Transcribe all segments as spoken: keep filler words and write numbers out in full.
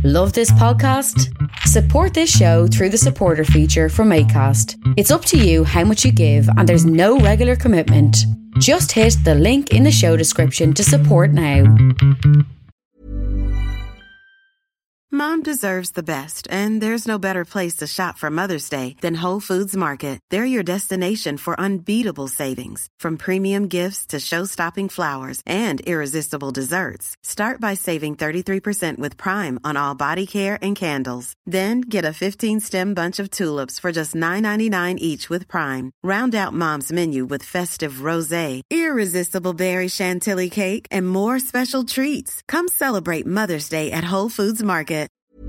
Love this podcast? Support this show through the supporter feature from Acast. It's up to you how much you give and there's no regular commitment. Just hit the link in the show description to support now. Mom deserves the best, and there's no better place to shop for Mother's Day than Whole Foods Market. They're your destination for unbeatable savings, from premium gifts to show-stopping flowers and irresistible desserts. Start by saving thirty-three percent with Prime on all body care and candles. Then get a fifteen-stem bunch of tulips for just nine ninety-nine each with Prime. Round out Mom's menu with festive rosé, irresistible berry chantilly cake, and more special treats. Come celebrate Mother's Day at Whole Foods Market.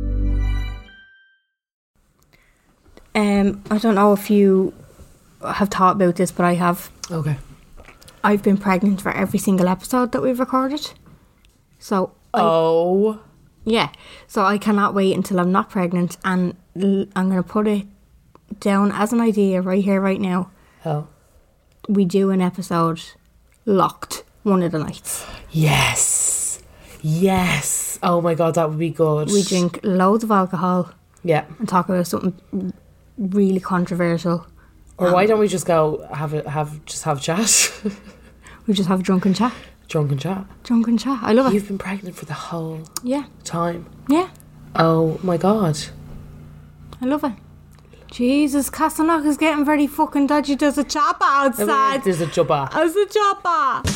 Um, I don't know if you have thought about this, but I have. Okay. I've been pregnant for every single episode that we've recorded. So. Oh. I, yeah. So I cannot wait until I'm not pregnant, and l- I'm going to put it down as an idea right here, right now. Oh. We do an episode locked one of the nights. Yes. Yes. Oh my God, that would be good. We drink loads of alcohol. Yeah. And talk about something really controversial. Or um, why don't we just go have a, have just have a chat? We just have drunken chat. Drunken chat. Drunken chat. I love it. You've been pregnant for the whole yeah time. Yeah. Oh my God. I love it. Jesus, Castleknock is getting very fucking dodgy. There's a chopper outside. There's a chopper. There's a chopper.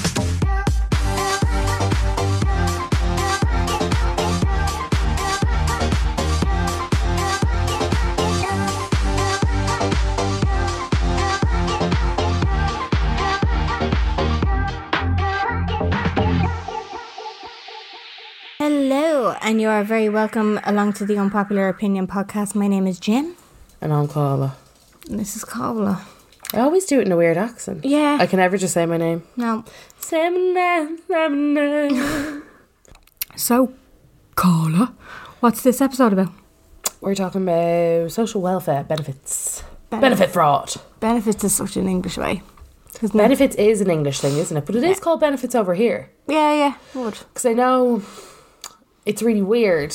Hello, and you are very welcome along to the Unpopular Opinion podcast. My name is Jen. And I'm Carla. And this is Carla. I always do it in a weird accent. Yeah. I can never just say my name. No. Say my name, say my name. So, Carla, what's this episode about? We're talking about social welfare benefits. Benef- Benefit fraud. Benefits is such an English way. Isn't Benefits it? is an English thing, isn't it? But it yeah. is called benefits over here. Yeah, yeah, would. Because I know it's really weird.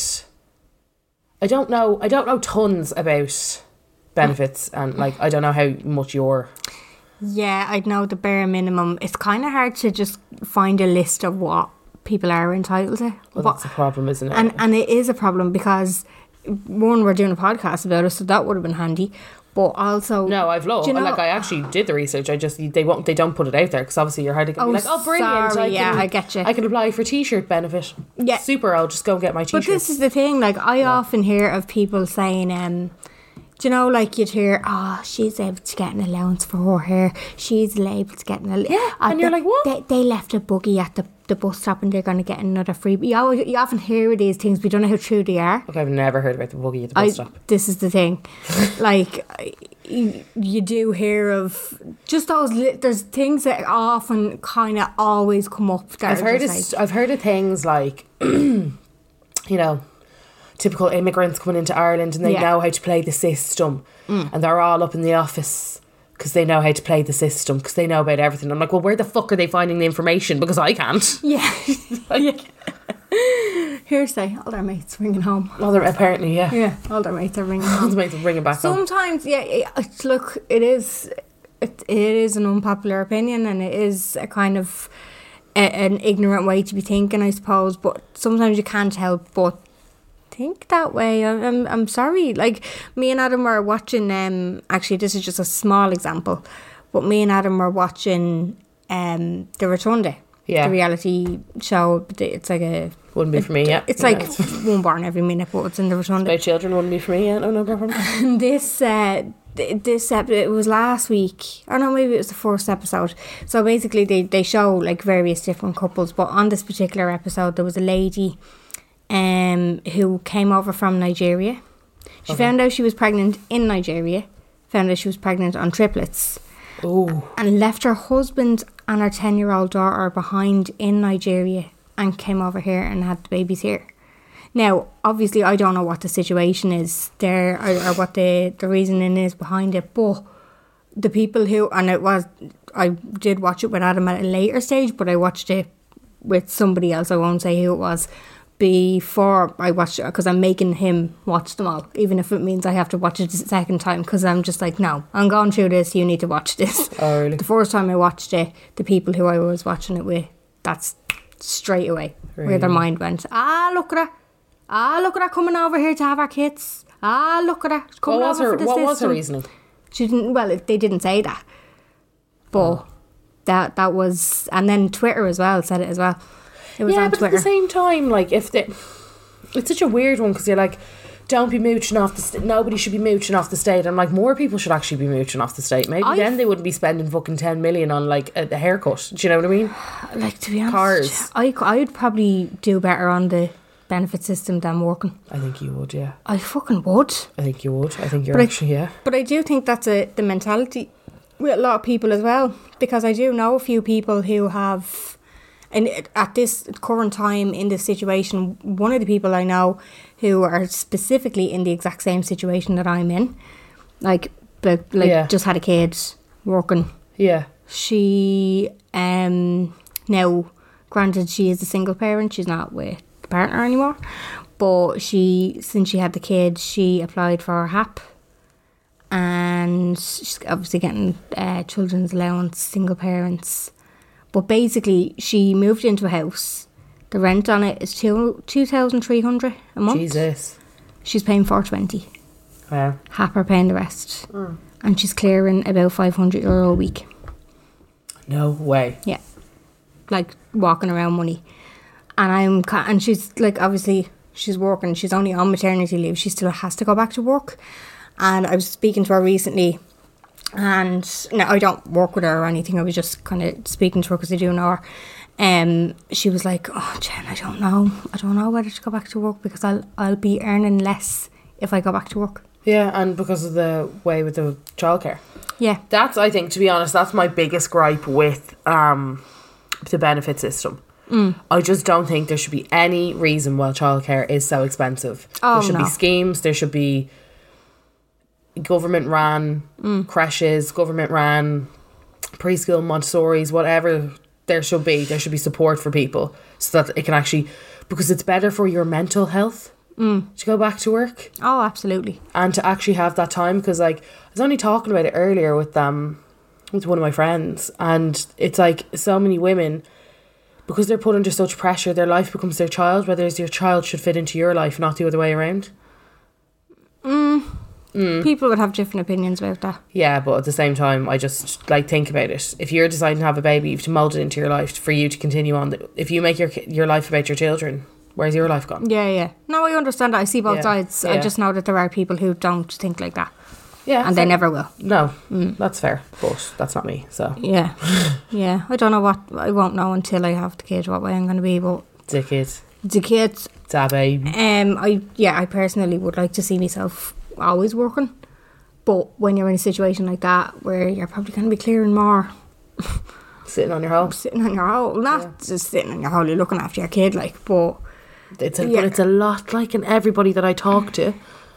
I don't know. I don't know tons about benefits, and like I don't know how much you're. Yeah, I know the bare minimum. It's kind of hard to just find a list of what people are entitled to. Well, what, that's a problem, isn't it? And and it is a problem because one, we're doing a podcast about it, so that would have been handy. But also, no, I've looked. You know, like I actually did the research. I just they won't they don't put it out there because obviously you're hard to oh, be like, oh, brilliant! Sorry, I yeah, can, I get you. I can apply for T-shirt benefit. Yeah, super. I'll just go and get my T-shirt. But this is the thing. Like I yeah. often hear of people saying, um, do you know, like you'd hear, oh, she's able to get an allowance for her hair. She's able to get an allowance. Yeah, uh, and you're they, like, what? They, they left a buggy at the, the bus stop and they're going to get another free. You, always, you often hear these things, but you don't know how true they are. Okay, I've never heard about the buggy at the bus I, stop. This is the thing. Like, you, you do hear of just those, li- there's things that often kind of always come up. That I've heard, of, like, I've heard of things like, you know, typical immigrants coming into Ireland and they yeah. know how to play the system mm. and they're all up in the office because they know how to play the system because they know about everything. I'm like, well, where the fuck are they finding the information? Because I can't. Yeah. like, yeah. Hearsay. All their mates ringing home. Well, they're apparently, yeah. Yeah, all their mates are ringing All home. the mates are ringing back home. Sometimes, yeah, it, it's, look, it is, it, it is an unpopular opinion and it is a kind of a, an ignorant way to be thinking, I suppose, but sometimes you can't help but think that way. I'm, I'm, I'm sorry. Like, me and Adam were watching, um, actually, this is just a small example, but me and Adam were watching um, The Rotunde. Yeah. The reality show. It's like a... Wouldn't be for me, yeah. It's yeah. like one born every minute, but it's in The Rotunde. About children wouldn't be for me, yeah. No, no problem. And this, uh, this episode, it was last week. Or no, maybe it was the first episode. So basically they, they show like various different couples, but on this particular episode there was a lady um, who came over from Nigeria. She okay. found out she was pregnant in Nigeria, found out she was pregnant on triplets. Ooh. And left her husband and her ten-year-old daughter behind in Nigeria and came over here and had the babies here. Now, obviously, I don't know what the situation is there or, or what the, the reasoning is behind it, but the people who, and it was, I did watch it with Adam at a later stage, but I watched it with somebody else, I won't say who it was, before I watch it, because I'm making him watch them all, even if it means I have to watch it a second time, because I'm just like, no, I'm going through this, you need to watch this. Oh, really? The first time I watched it, the people who I was watching it with, that's straight away Really? where their mind went. Ah, look at her. Ah, look at her coming over here to have our kids. Ah, look at her coming What was over her, for the what system. was her reasoning? She didn't, well, it, they didn't say that. But Oh. that that was, and then Twitter as well said it as well. It was Yeah, on but Twitter. at the same time, like, if they... It's such a weird one, because you're like, don't be mooching off the state. Nobody should be mooching off the state. I'm like, more people should actually be mooching off the state. Maybe I- then they wouldn't be spending fucking ten million on, like, a, a haircut. Do you know what I mean? Like, to be honest, Cars. I, I'd probably do better on the benefit system than working. I think you would, yeah. I fucking would. I think you would. I think you're But I- actually, yeah. But I do think that's a, the mentality with a lot of people as well, because I do know a few people who have, and at this current time in this situation, one of the people I know who are specifically in the exact same situation that I'm in, like, but like Yeah. just had a kid, working. Yeah. She um now, granted, she is a single parent, she's not with the partner anymore, but she, since she had the kid, she applied for H A P, and she's obviously getting uh, children's allowance, single parents. But basically, she moved into a house. The rent on it is two two thousand three hundred a month. Jesus. She's paying four twenty. Wow. H A P are paying the rest, Mm. and she's clearing about five hundred euro a week. No way. Yeah, like walking around money. And I'm ca- and she's like, obviously she's working. She's only on maternity leave. She still has to go back to work. And I was speaking to her recently, and no, I don't work with her or anything. I was just kind of speaking to her because I do know her. Um, she was like, "Oh, Jen, I don't know. I don't know whether to go back to work because I'll I'll be earning less if I go back to work." Yeah, and because of the way with the childcare. Yeah, That's, I think, to be honest, that's my biggest gripe with um, the benefit system. Mm. I just don't think there should be any reason why childcare is so expensive. Oh, there should no. be schemes, there should be government ran Mm. creches, government ran preschool, Montessori's, whatever there should be. There should be support for people so that it can actually, because it's better for your mental health Mm. to go back to work. Oh, absolutely. And to actually have that time, because like I was only talking about it earlier with um with one of my friends, and it's like so many women, because they're put under such pressure, their life becomes their child, whereas your child should fit into your life, not the other way around. Mm. Mm. People would have different opinions about that. Yeah, but at the same time, I just like think about it. If you're deciding to have a baby, you have to mould it into your life for you to continue on. If you make your ki- your life about your children, where's your life gone? Yeah, yeah. No, I understand that. I see both Yeah, sides. I yeah. just know that there are people who don't think like that. Yeah, And they fair. never will. No, Mm. that's fair, but that's not me. So Yeah. Yeah. I don't know what, I won't know until I have the kid what way I'm going to be, but dick it, the kids, it's a baby. um, I, yeah, I personally would like to see myself always working. But when you're in a situation like that, where you're probably going to be clearing more, Sitting on your hole. sitting on your hole, not Yeah. just sitting on your hole, you're looking after your kid, like, but It's a, Yeah. but it's a lot, like, and everybody that I talk to,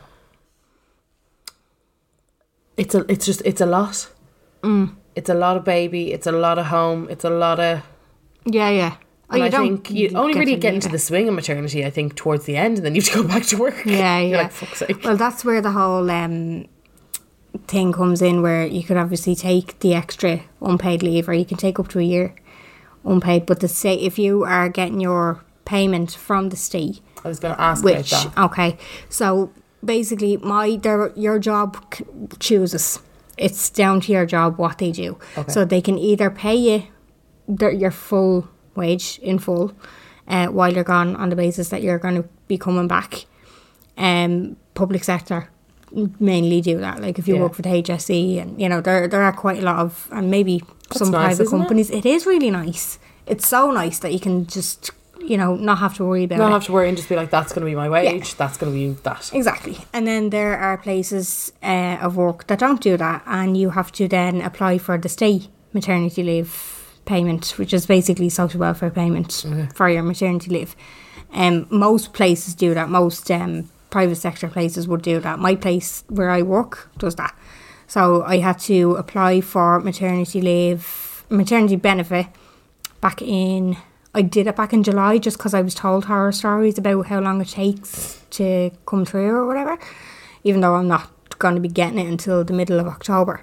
it's a, it's just, it's a lot. mm, It's a lot of baby. It's a lot of home. It's a lot of. yeah, yeah. Oh, And you I don't think you only get really to get leave into it. the swing of maternity, I think, towards the end, and then you have to go back to work. Yeah, You're yeah. like, fuck's sake. Well, that's where the whole um, thing comes in, where you could obviously take the extra unpaid leave, or you can take up to a year unpaid. But the say if you are getting your payment from the state, I was going to ask which about that. okay, so basically, my their, your job c- chooses. It's down to your job what they do. Okay. So they can either pay you their, your full wage in full uh, while you're gone, on the basis that you're going to be coming back. Um, public sector mainly do that. Like if you Yeah. work for the H S E, and you know there there are quite a lot of, and maybe some nice, private isn't it? companies. It is really nice. It's so nice that you can just, you know, not have to worry about Not it. have to worry and just be like, that's going to be my wage. That's going to be that. Exactly. And then there are places uh, of work that don't do that, and you have to then apply for the state maternity leave payment, which is basically social welfare payment Okay. for your maternity leave. Um, most places do that. Most um, private sector places would do that. My place where I work does that. So I had to apply for maternity leave, maternity benefit back in, I did it back in July just because I was told horror stories about how long it takes to come through or whatever, even though I'm not going to be getting it until the middle of October.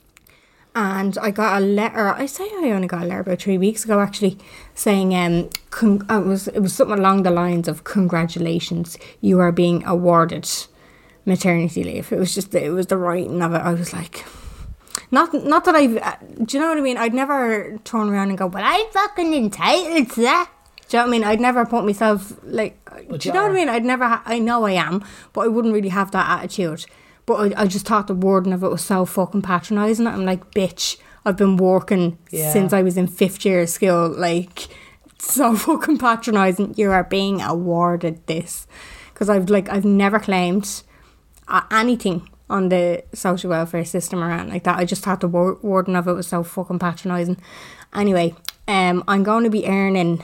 And I got a letter, I say I only got a letter about three weeks ago actually, saying um, con- it, was, it was something along the lines of congratulations, you are being awarded maternity leave. It was just, it was the writing of it. I was like... Not not that I've... Uh, do you know what I mean? I'd never turn around and go, well, I'm fucking entitled to that. Do you know what I mean? I'd never put myself, like... But do you know what I mean? I'd never... Ha- I know I am, but I wouldn't really have that attitude. But I, I just thought the wording of it was so fucking patronising. I'm like, bitch, I've been working Yeah. since I was in fifth year of school. Like, so fucking patronising. You are being awarded this. Because I've, like, I've never claimed uh, anything on the social welfare system or anything like that. I just thought the wor- wording of it was so fucking patronising. Anyway, um, I'm going to be earning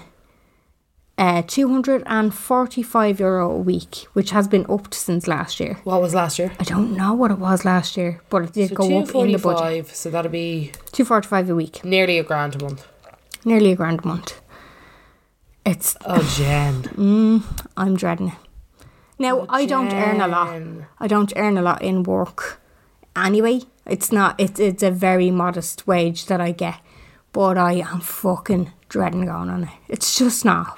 uh, two hundred forty-five euro a week, which has been upped since last year. What was last year? I don't know what it was last year, but it did So go up in the budget. two forty-five, so that'd be two forty-five a week. nearly a grand a month. Nearly a grand a month. It's... Oh, Jen. Mm, I'm dreading it. Now, Oh, I don't earn a lot. Jen. I don't earn a lot in work anyway. It's not, it's, it's a very modest wage that I get. But I am fucking dreading going on it. It's just not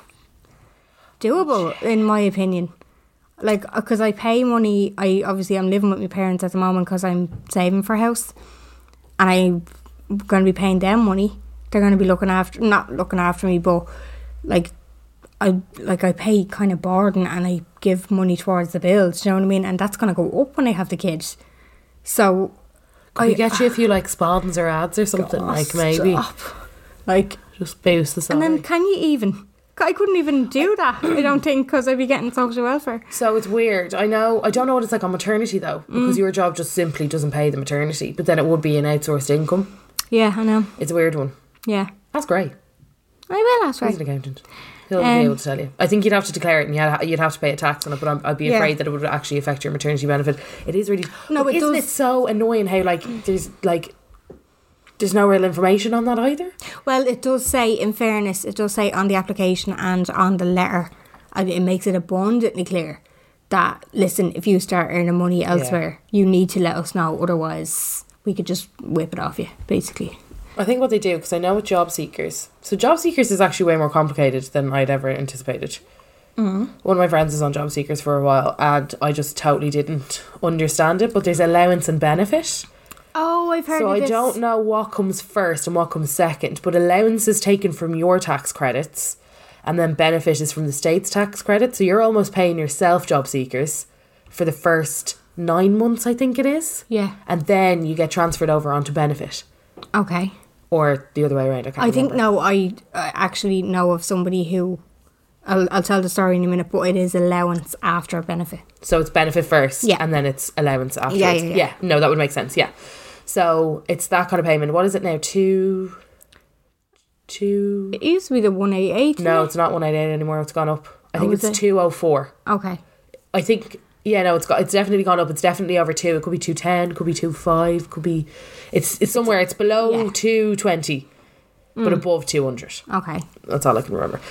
doable, in my opinion. Like, because I pay money, I obviously I'm living with my parents at the moment because I'm saving for a house. And I'm going to be paying them money. They're going to be looking after, not looking after me, but like, I like I pay kind of boarding and I give money towards the bills, do you know what I mean? And that's going to go up when I have the kids. So Could I we get you a few like spawns or ads or something? Oh, like maybe stop. Like, just boost the and salary. then can you even? I couldn't even do that. I don't think, because I'd be getting social welfare. So it's weird. I know. I don't know what it's like on maternity though, because Mm. your job just simply doesn't pay the maternity. But then it would be an outsourced income. Yeah, I know. It's a weird one. Yeah, That's great. I will. That's He's right. an accountant. He'll Um, be able to tell you. I think you'd have to declare it and you'd, you'd have to pay a tax on it, but I'm, I'd be Yeah. afraid that it would actually affect your maternity benefit. It is really... No, but it isn't does. it so annoying how like there's like there's no real information on that either? Well, it does say, in fairness, it does say on the application and on the letter, and it makes it abundantly clear that, listen, if you start earning money elsewhere, you need to let us know, otherwise we could just whip it off you, basically. I think what they do, because I know with job seekers, so job seekers is actually way more complicated than I'd ever anticipated. Mm. One of my friends is on job seekers for a while and I just totally didn't understand it, but there's allowance and benefit. Oh, I've heard So of I this. don't know what comes first and what comes second, but allowance is taken from your tax credits and then benefit is from the state's tax credit. So you're almost paying yourself, job seekers, for the first nine months, I think it is. Yeah. And then you get transferred over onto benefit. Okay. Or the other way around, I can't I think, remember. no, I, I actually know of somebody who, I'll, I'll tell the story in a minute, but it is allowance after benefit. So it's benefit first Yeah. and then it's allowance afterwards. Yeah, yeah, yeah. no, that would make sense, yeah. So it's that kind of payment. What is it now? Two... Two... It used to be the one eighty-eight. No, it's not one eighty-eight anymore. It's gone up. I Oh, think is it's it? two oh four. Okay. I think, yeah, no, it's got, it's definitely gone up. It's definitely over two. It could be two ten, could be two five, could be, it's it's somewhere. It's below Yeah. two twenty, but above two hundred. Okay. That's all I can remember.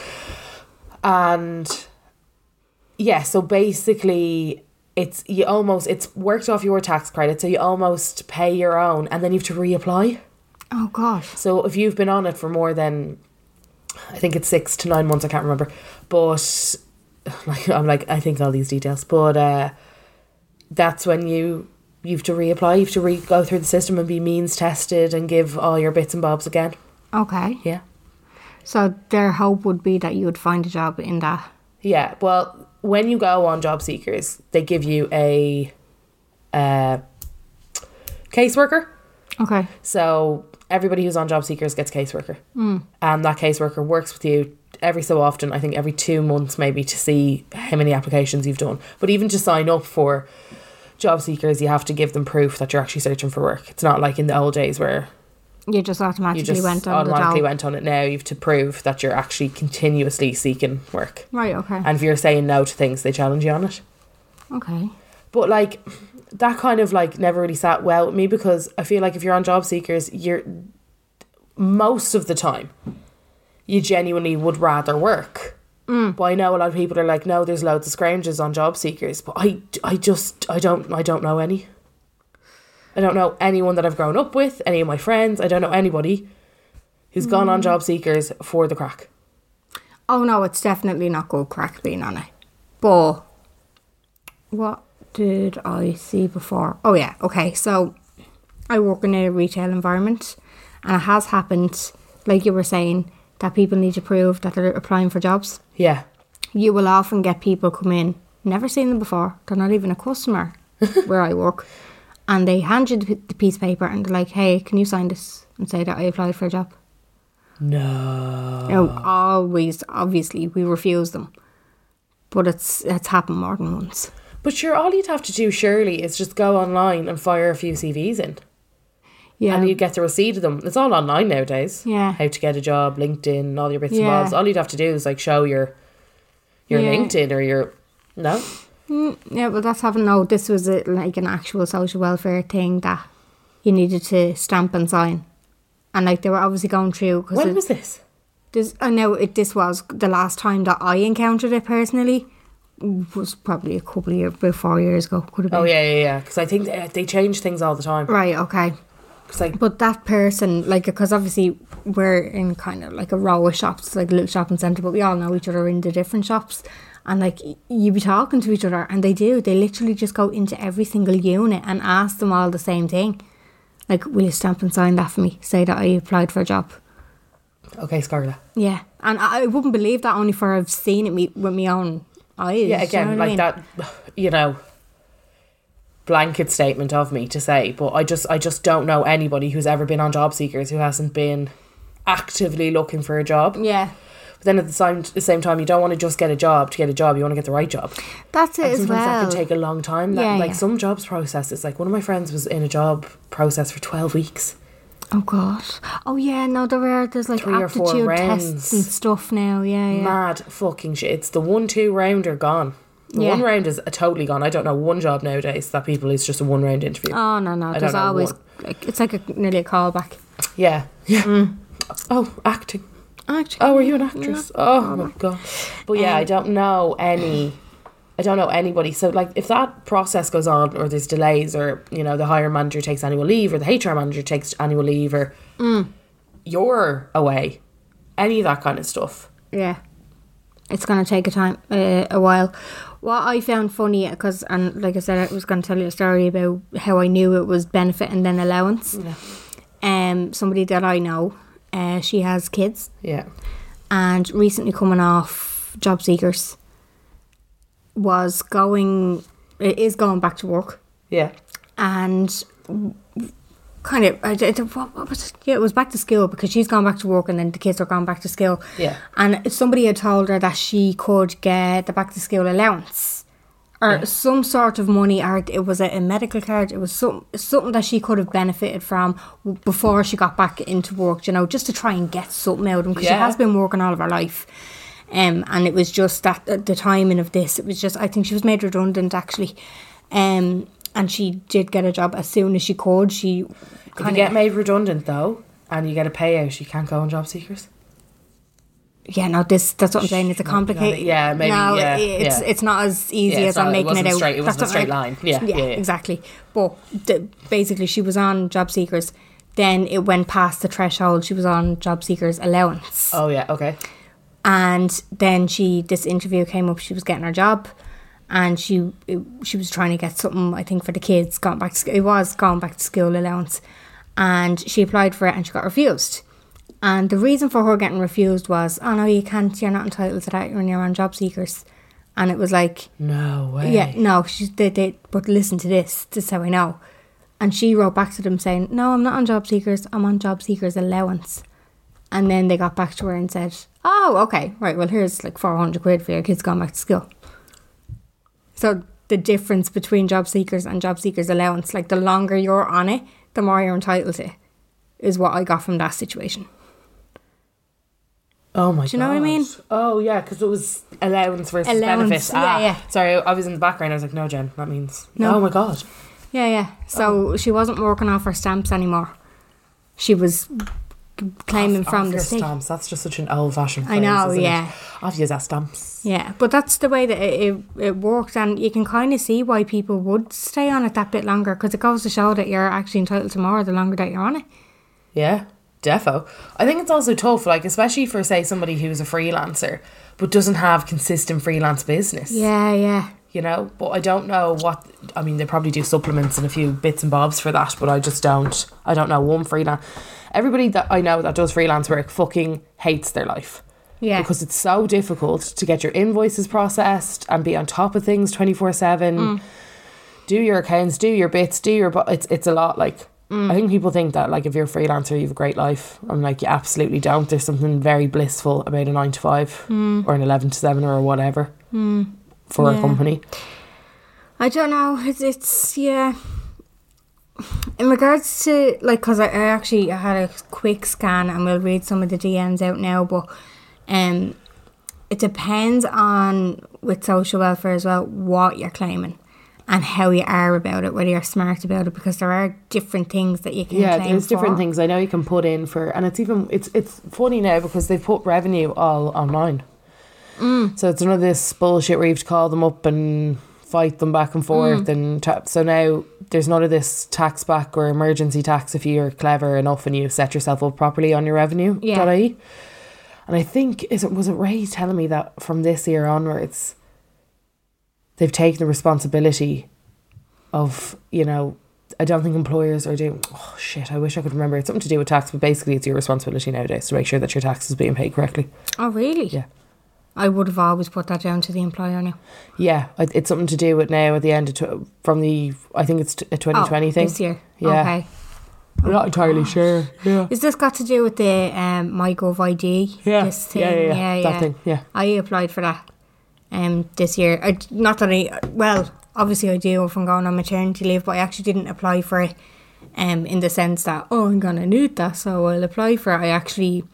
And yeah, so basically, it's you almost it's worked off your tax credit, so you almost pay your own, and then you have to reapply. Oh, gosh. So if you've been on it for more than, I think it's six to nine months, I can't remember, but like I'm like I think all these details, but uh, that's when you you have to reapply. You have to re- go through the system and be means tested and give all your bits and bobs again. Okay. Yeah, So their hope would be that you would find a job in that. yeah. Well, when you go on Job Seekers, they give you a uh, caseworker. Okay. So everybody who's on Job Seekers gets a caseworker. Mm. And that caseworker works with you every so often, I think every two months maybe, to see how many applications you've done. But even to sign up for Job Seekers, you have to give them proof that you're actually searching for work. It's not like in the old days where You just automatically you just went on automatically the went on it. Now you have to prove that you're actually continuously seeking work. Right, okay. And if you're saying no to things, they challenge you on it. Okay. But like that kind of like never really sat well with me, because I feel like if you're on Job Seekers, you're most of the time you genuinely would rather work. Mm. But I know a lot of people are like, no, there's loads of scroungers on job seekers, but I, I just I don't I don't know any. I don't know anyone that I've grown up with, any of my friends. I don't know anybody who's mm. gone on job seekers for the crack. Oh no, it's definitely not good crack being on it. But what did I see before? Oh yeah, okay. So I work in a retail environment, and it has happened, like you were saying, that people need to prove that they're applying for jobs. Yeah. You will often get people come in, never seen them before, they're not even a customer where I work, and they hand you the, the piece of paper and they're like, hey, can you sign this and say that I applied for a job? No. No, always, obviously, we refuse them. But it's it's happened more than once. But sure, all you'd have to do surely is just go online and fire a few C Vs in. Yeah. And you get the receipt of them. It's all online nowadays. Yeah. How to get a job, LinkedIn, all your bits Yeah. and bobs. All you'd have to do is like show your your Yeah. LinkedIn or your no. Mm, yeah, but that's having no. This was a, like an actual social welfare thing that you needed to stamp and sign, and like they were obviously going through. Cause When it, was this? This I know it. This was the last time that I encountered it personally. Was probably a couple of years, about four years ago. Could have been. Oh yeah, yeah, yeah. Because I think they, they change things all the time. Right. Okay. Cause like, But that person, like, because obviously we're in kind of like a row of shops, like a little shopping centre, but we all know each other in the different shops. And like, you be talking to each other, and they do. They literally just go into every single unit and ask them all the same thing. Like, will you stamp and sign that for me? Say that I applied for a job. okay, Scarlett. Yeah. And I, I wouldn't believe that only for I've seen it me, with my own eyes. Yeah, again, you know like what I mean? that, you know, blanket statement of me to say, but I just, I just don't know anybody who's ever been on job seekers who hasn't been actively looking for a job. Yeah. But then at the same, the same time, you don't want to just get a job to get a job. You want to get the right job. That's it And as sometimes well. that can take a long time. That, Yeah, like yeah. some jobs processes, like one of my friends was in a job process for twelve weeks. Oh god. Oh yeah, no, there are there's like Three or four aptitude rounds. tests and stuff now. Yeah, yeah. Mad fucking shit. It's the one, two rounder gone. The Yeah. one round is totally gone. I don't know one job nowadays that people is just a one round interview. Oh no, no. I There's don't know always one. like it's like a nearly a callback. Yeah. Yeah. Mm. Oh, acting. Actually, Oh, were you an actress? Oh my god. But yeah, Um, I don't know any. I don't know anybody. So like, if that process goes on, or there's delays, or you know, the hiring manager takes annual leave, or the H R manager takes annual leave, or Mm. you're away, any of that kind of stuff. Yeah, it's gonna take a time, uh, a while. What I found funny, because and like I said, I was gonna tell you a story about how I knew it was benefit and then allowance. Yeah. Um, somebody that I know, uh, she has kids, Yeah. and recently coming off job seekers, was going, is going back to work, Yeah. and kind of, I, I, what, what was it? Yeah, it was back to school, because she's gone back to work and then the kids are gone back to school. Yeah. And somebody had told her that she could get the back to school allowance or Yeah. some sort of money, or it was a, a medical card. It was some, something that she could have benefited from before she got back into work, you know, just to try and get something out of them, because she Yeah. has been working all of her life. Um, and it was just that uh, the timing of this, it was just, I think she was made redundant actually. Um, and she did get a job as soon as she could. She If you kinda- get made redundant though, and you get a payout, you can't go on job seekers. Yeah, no, this that's what I'm saying. It's a No, complicated. no, yeah, maybe, No, yeah, it's yeah. it's not as easy Yeah, as it's I'm not- it making wasn't it out. straight- it That's wasn't a what straight I- line. Yeah, yeah, yeah, yeah. exactly. But the, basically, she was on job seekers. Then it went past the threshold. She was on job seekers allowance. Oh yeah. Okay. And then she, this interview came up. She was getting her job, and she it, she was trying to get something, I think, for the kids. Gone back to sc- it was gone back to school allowance, and she applied for it and she got refused. And the reason for her getting refused was, oh no, you can't. You're not entitled to that when you're on job seekers. And it was like, No way. yeah, no, she they, they but listen to this. This is how I know. And she wrote back to them saying, no, I'm not on job seekers. I'm on job seekers allowance. And then they got back to her and said, oh, okay, right, well, here's like four hundred quid for your kids going back to school. So the difference between job seekers and job seekers allowance, like the longer you're on it, the more you're entitled to, is what I got from that situation. Oh my god. Do you know what I mean? Oh yeah, because it was allowance versus Allowance, benefits. yeah, ah, yeah. Sorry, I was in the background. I was like, no, Jen, that means. No. Oh my god. Yeah, yeah. So she wasn't working off her stamps anymore. She was claiming Off- from off the your state. stamps. That's just such an old-fashioned phrase, I know, isn't yeah. it? Off your stamps. Yeah, but that's the way that it, it, it works, and you can kind of see why people would stay on it that bit longer, because it goes to show that you're actually entitled to more the longer that you're on it. Yeah, defo. I think it's also tough, like, especially for, say, somebody who's a freelancer but doesn't have consistent freelance business. Yeah, yeah. You know, but I don't know what, I mean, they probably do supplements and a few bits and bobs for that, but I just don't, I don't know, one freelance. Everybody that I know that does freelance work fucking hates their life. Yeah. Because it's so difficult to get your invoices processed and be on top of things twenty-four seven. Mm. Do your accounts, do your bits, do your, but it's, it's a lot, like, Mm. I think people think that, like, if you're a freelancer, you have a great life. I'm like, you absolutely don't. There's something very blissful about a nine to five Mm. or an eleven to seven or whatever Mm. for Yeah. a company. I don't know. It's, it's yeah. In regards to, like, because I, I actually I had a quick scan, and we'll read some of the D Ms out now, but um, it depends on, with social welfare as well, what you're claiming and how you are about it, whether you're smart about it, because there are different things that you can Yeah, claim there's different for. things I know you can put in for, and it's even it's it's funny now because they've put revenue all online. Mm. So it's none of this bullshit where you have to call them up and fight them back and forth, Mm. and ta- so now there's none of this tax back or emergency tax if you're clever enough and you set yourself up properly on your revenue. Yeah. .ie. And I think is it was it Ray telling me that from this year onwards, they've taken the responsibility of, you know, I don't think employers are doing, oh shit, I wish I could remember. It's something to do with tax, but basically it's your responsibility nowadays to make sure that your tax is being paid correctly. Oh, really? Yeah. I would have always put that down to the employer now. Yeah, I- it's something to do with now at the end of, tw- from the, I think it's t- a twenty twenty oh, thing. this year? Yeah. Okay. I'm not entirely sure. Yeah. Is this got to do with the um, MyGovID? Yeah. This thing? yeah, yeah, yeah, yeah, that yeah. thing, yeah. I applied for that um, this year. I, not that I, well, obviously I do if I'm going on maternity leave, but I actually didn't apply for it um, in the sense that, oh, I'm going to need that, so I'll apply for it. I actually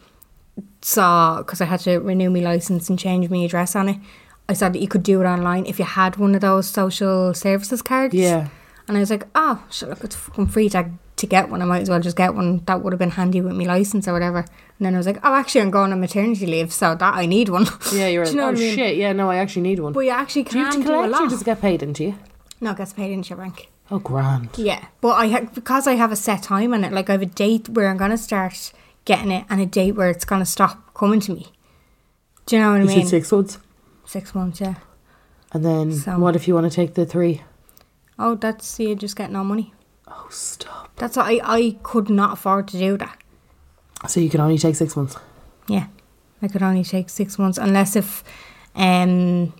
saw, because I had to renew my licence and change my address on it, I saw that you could do it online if you had one of those social services cards. Yeah. And I was like, oh, shit, look, it's fucking free to, to get one. I might as well just get one. That would have been handy with my licence or whatever. And then I was like, oh, actually, I'm going on maternity leave, so that I need one. Yeah, you're Do you know like, oh what I mean? shit, yeah, no, I actually need one. But you actually do you have can to do a collect or lot. does it get paid into you? No, it gets paid into your bank. Oh, grand. Yeah, but I ha- because I have a set time on it, like I have a date where I'm going to start getting it and a date where it's going to stop coming to me. Do you know what I You mean? said six months. Six months, yeah. And then So- what if you want to take the three? Oh, that's, you just get no money. Oh, stop. That's what I, I could not afford to do that. So you can only take six months? Yeah, I could only take six months unless if um,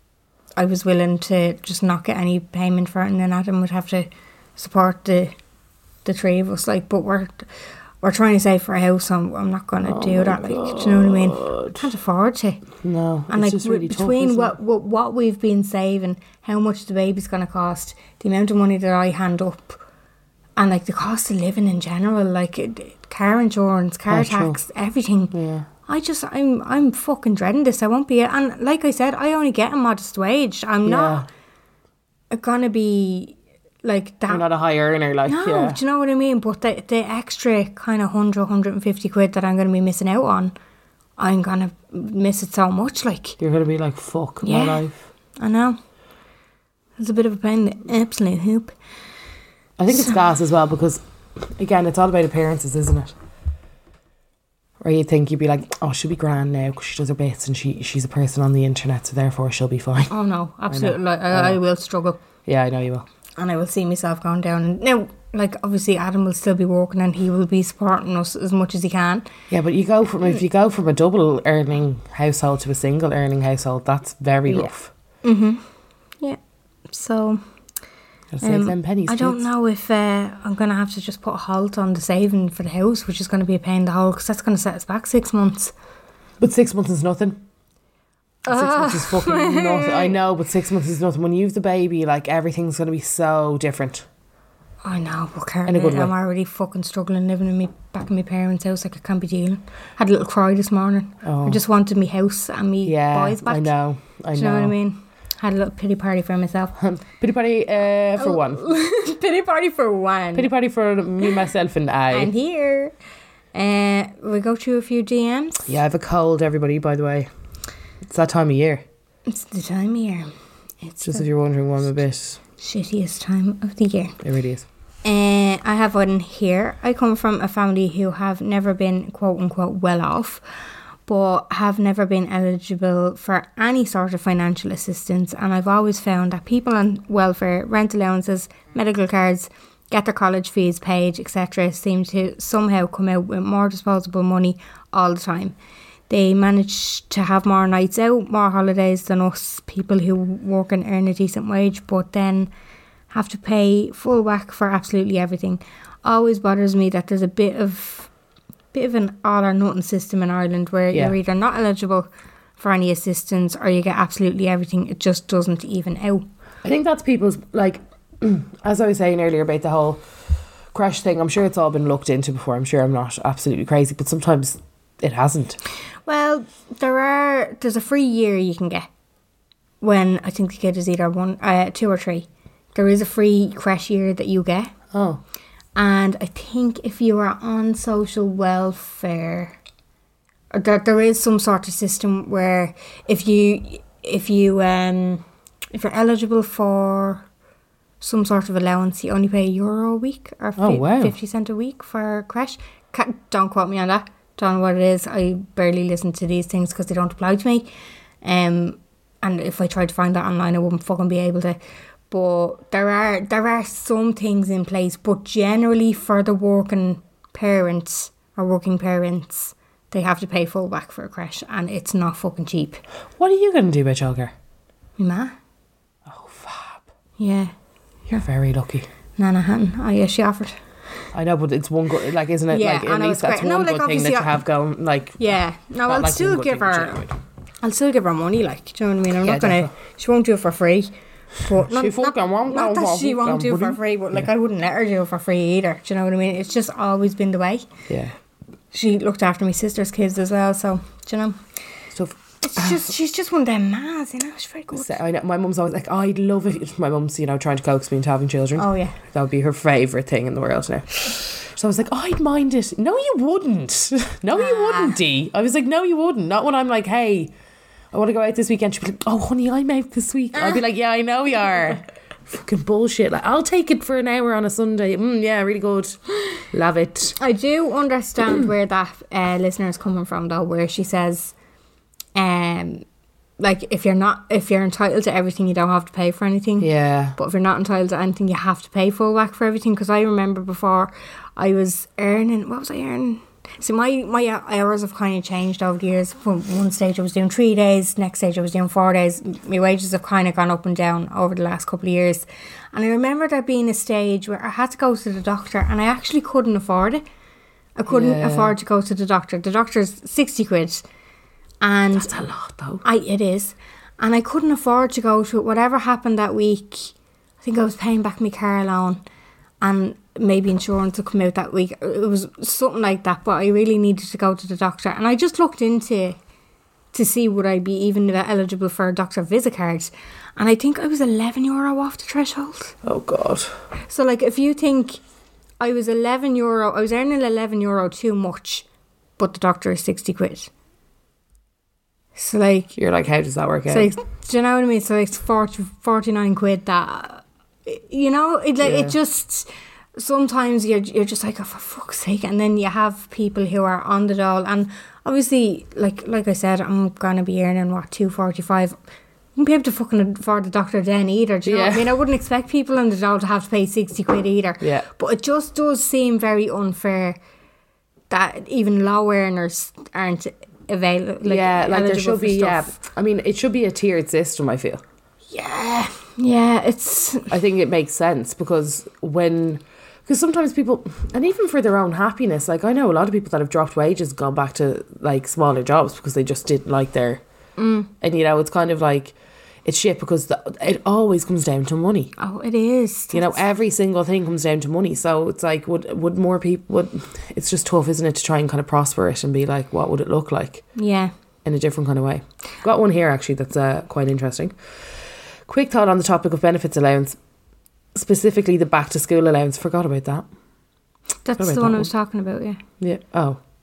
I was willing to just not get any payment for it, and then Adam would have to support the the three of us. Like, but we're we're trying to save for a house, so I'm, I'm not going to Oh do my that. Like, do you know what I mean? God. Can't afford to. No, And it's like just w- really tough, between isn't what, it? what what we've been saving, how much the baby's going to cost, the amount of money that I hand up, and like the cost of living in general, like it, car insurance, car Petrol. tax, everything. Yeah. I just I'm I'm fucking dreading this. I won't be, and like I said, I only get a modest wage. I'm not gonna be like that. You're not a high earner, like, no, yeah. do you know what I mean? But the the extra kind of hundred, one hundred and fifty quid that I'm gonna be missing out on, I'm gonna miss it so much. Like, You're going to be like, fuck Yeah. my life. I know. It's a bit of a pain in the absolute hoop. I think it's gas as well because, again, it's all about appearances, isn't it? Or you think you'd be like, oh, she'll be grand now because she does her bits and she she's a person on the internet, so therefore she'll be fine. Oh no, absolutely. know, Like, I I, I know. will struggle, Yeah, I know you will. and I will see myself going down. And now, like, obviously, Adam will still be working, and he will be supporting us as much as he can. Yeah, but you go from if you go from a double earning household to a single earning household, that's very Yeah. rough. Mhm. Yeah. So. Gotta save Um, them pennies. I don't kids. know if uh, I'm going to have to just put a halt on the saving for the house, which is going to be a pain in the hole, because that's going to set us back six months. But six months is nothing. Six months is fucking nothing. I know, but six months is nothing. When you have the baby, like, everything's going to be so different. I know, but Karen, In a good I'm way. already fucking struggling living in me back in my parents' house. Like, I can't be dealing. Had a little cry this morning. Oh. I just wanted my house and me Yeah, boys back. I know. I Do you know. know what I mean? Had a little pity party for myself. Pity party uh, for one. Pity party for one. Pity party for me, myself, and I. I'm here. Uh, we go through a few D Ms. Yeah, I have a cold, everybody, by the way. It's that time of year. It's the time of year. It's Just the if you're wondering why I'm a bit... shittiest time of the year. It really is. Uh, I have one here. I come from a family who have never been quote unquote well off, but have never been eligible for any sort of financial assistance. And I've always found that people on welfare, rent allowances, medical cards, get their college fees paid, et cetera, seem to somehow come out with more disposable money all the time. They manage to have more nights out, more holidays than us, people who work and earn a decent wage, but then have to pay full whack for absolutely everything. Always bothers me that there's a bit of bit of an all or nothing system in Ireland where Yeah. you're either not eligible for any assistance or you get absolutely everything. It just doesn't even out. I think that's people's, like, as I was saying earlier about the whole crash thing, I'm sure it's all been looked into before. I'm sure I'm not absolutely crazy, but sometimes it hasn't. Well, there are there's a free year you can get when I think the kid is either one, uh, two or three. There is a free crash year that you get. Oh. And I think if you are on social welfare, or there, there is some sort of system where if you if you um if you're eligible for some sort of allowance, you only pay a euro a week or fi- Oh, wow. fifty cent a week for crash. Ca- Don't quote me on that. Don't know what it is. I barely listen to these things because they don't apply to me. Um, and if I tried to find that online, I wouldn't fucking be able to. But there are there are some things in place, but generally for the working parents or working parents, they have to pay full back for a crash, and it's not fucking cheap. What are you going to do about childcare? My ma? Oh, fab. Yeah. You're very lucky. Nana Hatton. Oh yeah, she offered. I know, but it's one good, like, isn't it? Yeah, like, I at know, least it's that's great. one No, like, good thing that obviously you I- have going, like... Yeah. No, not I'll like still one good give thing, her. but anyway. I'll still give her money. Like, do you know what I mean? I'm Yeah, not gonna. definitely. She won't do it for free. But not, She not, fucking won't not go that for she won't fucking do it for money. free, but like I wouldn't let her do it for free either. Do you know what I mean? It's just always been the way. Yeah. She looked after my sister's kids as well, so do you know? Stuff. It's just she's just one of them ma's, you know. She's very good. So, I know, my mum's always like, oh, I'd love it if my mum's, you know, trying to coax me into having children. Oh yeah. That would be her favourite thing in the world now. So I was like, oh, I'd mind it. No, you wouldn't. No, you wouldn't, Dee. I was like, no, you wouldn't. Not when I'm like, hey, I want to go out this weekend. She'd be like, oh, honey, I'm out this week. I'd be like, yeah, I know you are. Fucking bullshit. Like, I'll take it for an hour on a Sunday. Mm, yeah, really good. Love it. I do understand where that uh, listener is coming from, though, where she says, um, like if you're not if you're entitled to everything, you don't have to pay for anything. Yeah. But if you're not entitled to anything, you have to pay full whack for everything. Because I remember before, I was earning, what was I earning? So my, my hours have kind of changed over the years. From one stage I was doing three days, next stage I was doing four days. My wages have kind of gone up and down over the last couple of years. And I remember there being a stage where I had to go to the doctor and I actually couldn't afford it. I couldn't Yeah. afford to go to the doctor. The doctor's sixty quid. And That's a lot, though. I it is. And I couldn't afford to go to it. Whatever happened that week, I think I was paying back my car loan and maybe insurance would come out that week. It was something like that, but I really needed to go to the doctor. And I just looked into to see would I be even eligible for a doctor visit card. And I think I was eleven euro off the threshold. Oh, God. So like if you think I was eleven euro, I was earning eleven euro too much, but the doctor is sixty quid. So like, You're like, how does that work out? so like, do you know what I mean? So it's forty, forty-nine quid that, you know, it like Yeah. it just, sometimes you're, you're just like, oh, for fuck's sake. And then you have people who are on the dole. And obviously, like like I said, I'm going to be earning, what, two forty-five. I wouldn't be able to fucking afford the doctor then either. Do you know what I Yeah. mean? I wouldn't expect people on the dole to have to pay sixty quid either. Yeah. But it just does seem very unfair that even low earners aren't available. Like, yeah, like there eligible should for be, yeah. stuff. I mean, it should be a tiered system, I feel. Yeah, yeah, it's I think it makes sense because when, because sometimes people, and even for their own happiness, like I know a lot of people that have dropped wages, gone back to like smaller jobs because they just didn't like their, mm. and you know, it's kind of like, it's shit because the, it always comes down to money. oh, it is. You know, every single thing comes down to money. So it's like, would would more people, would, it's just tough, isn't it, to try and kind of prosper it and be like, what would it look like Yeah. in a different kind of way? Got one here actually that's uh, quite interesting. Quick thought on the topic of benefits allowance, specifically the back to school allowance. Forgot about that. That's about the one that I was talking about. Yeah. Yeah. Oh,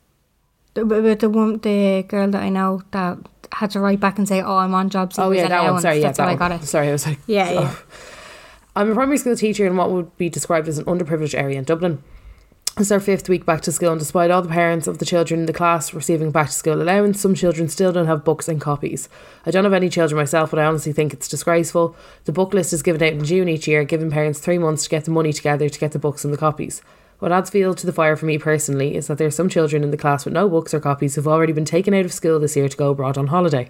The, with the one, the girl that I know that had to write back and say, "Oh, I'm on job seekers Oh yeah, that allowance." one. Sorry, yeah, That's that how I one. got it. Sorry, I was like, Yeah, oh. yeah. I'm a primary school teacher in what would be described as an underprivileged area in Dublin. It's our fifth week back to school, and despite all the parents of the children in the class receiving back to school allowance, some children still don't have books and copies. I don't have any children myself, but I honestly think it's disgraceful. The book list is given out in June each year, giving parents three months to get the money together to get the books and the copies. What adds fuel to the fire for me personally is that there are some children in the class with no books or copies who've already been taken out of school this year to go abroad on holiday.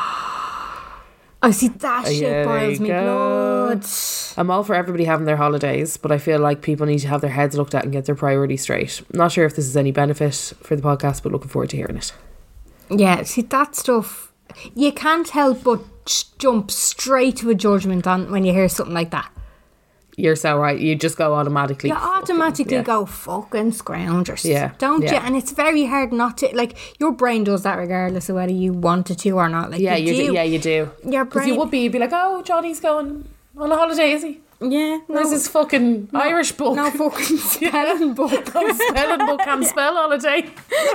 I see that Oh, shit yeah, there boils you me go. blood. I'm all for everybody having their holidays, but I feel like people need to have their heads looked at and get their priorities straight. Not sure if this is any benefit for the podcast, but looking forward to hearing it. Yeah, see that stuff, you can't help but j- jump straight to a judgment on when you hear something like that. You're so right. You just go automatically. You automatically yeah. go fucking scroungers. Yeah, Don't yeah. you? And it's very hard not to, like, your brain does that regardless of whether you wanted to or not. Like, Yeah, you, you do. do. Yeah, you do. Your Because brain. you would be, you'd be like, oh, Johnny's going on a holiday, is he? Yeah. Where's his fucking Irish book? No fucking spelling book. No spelling book, can't spell holiday.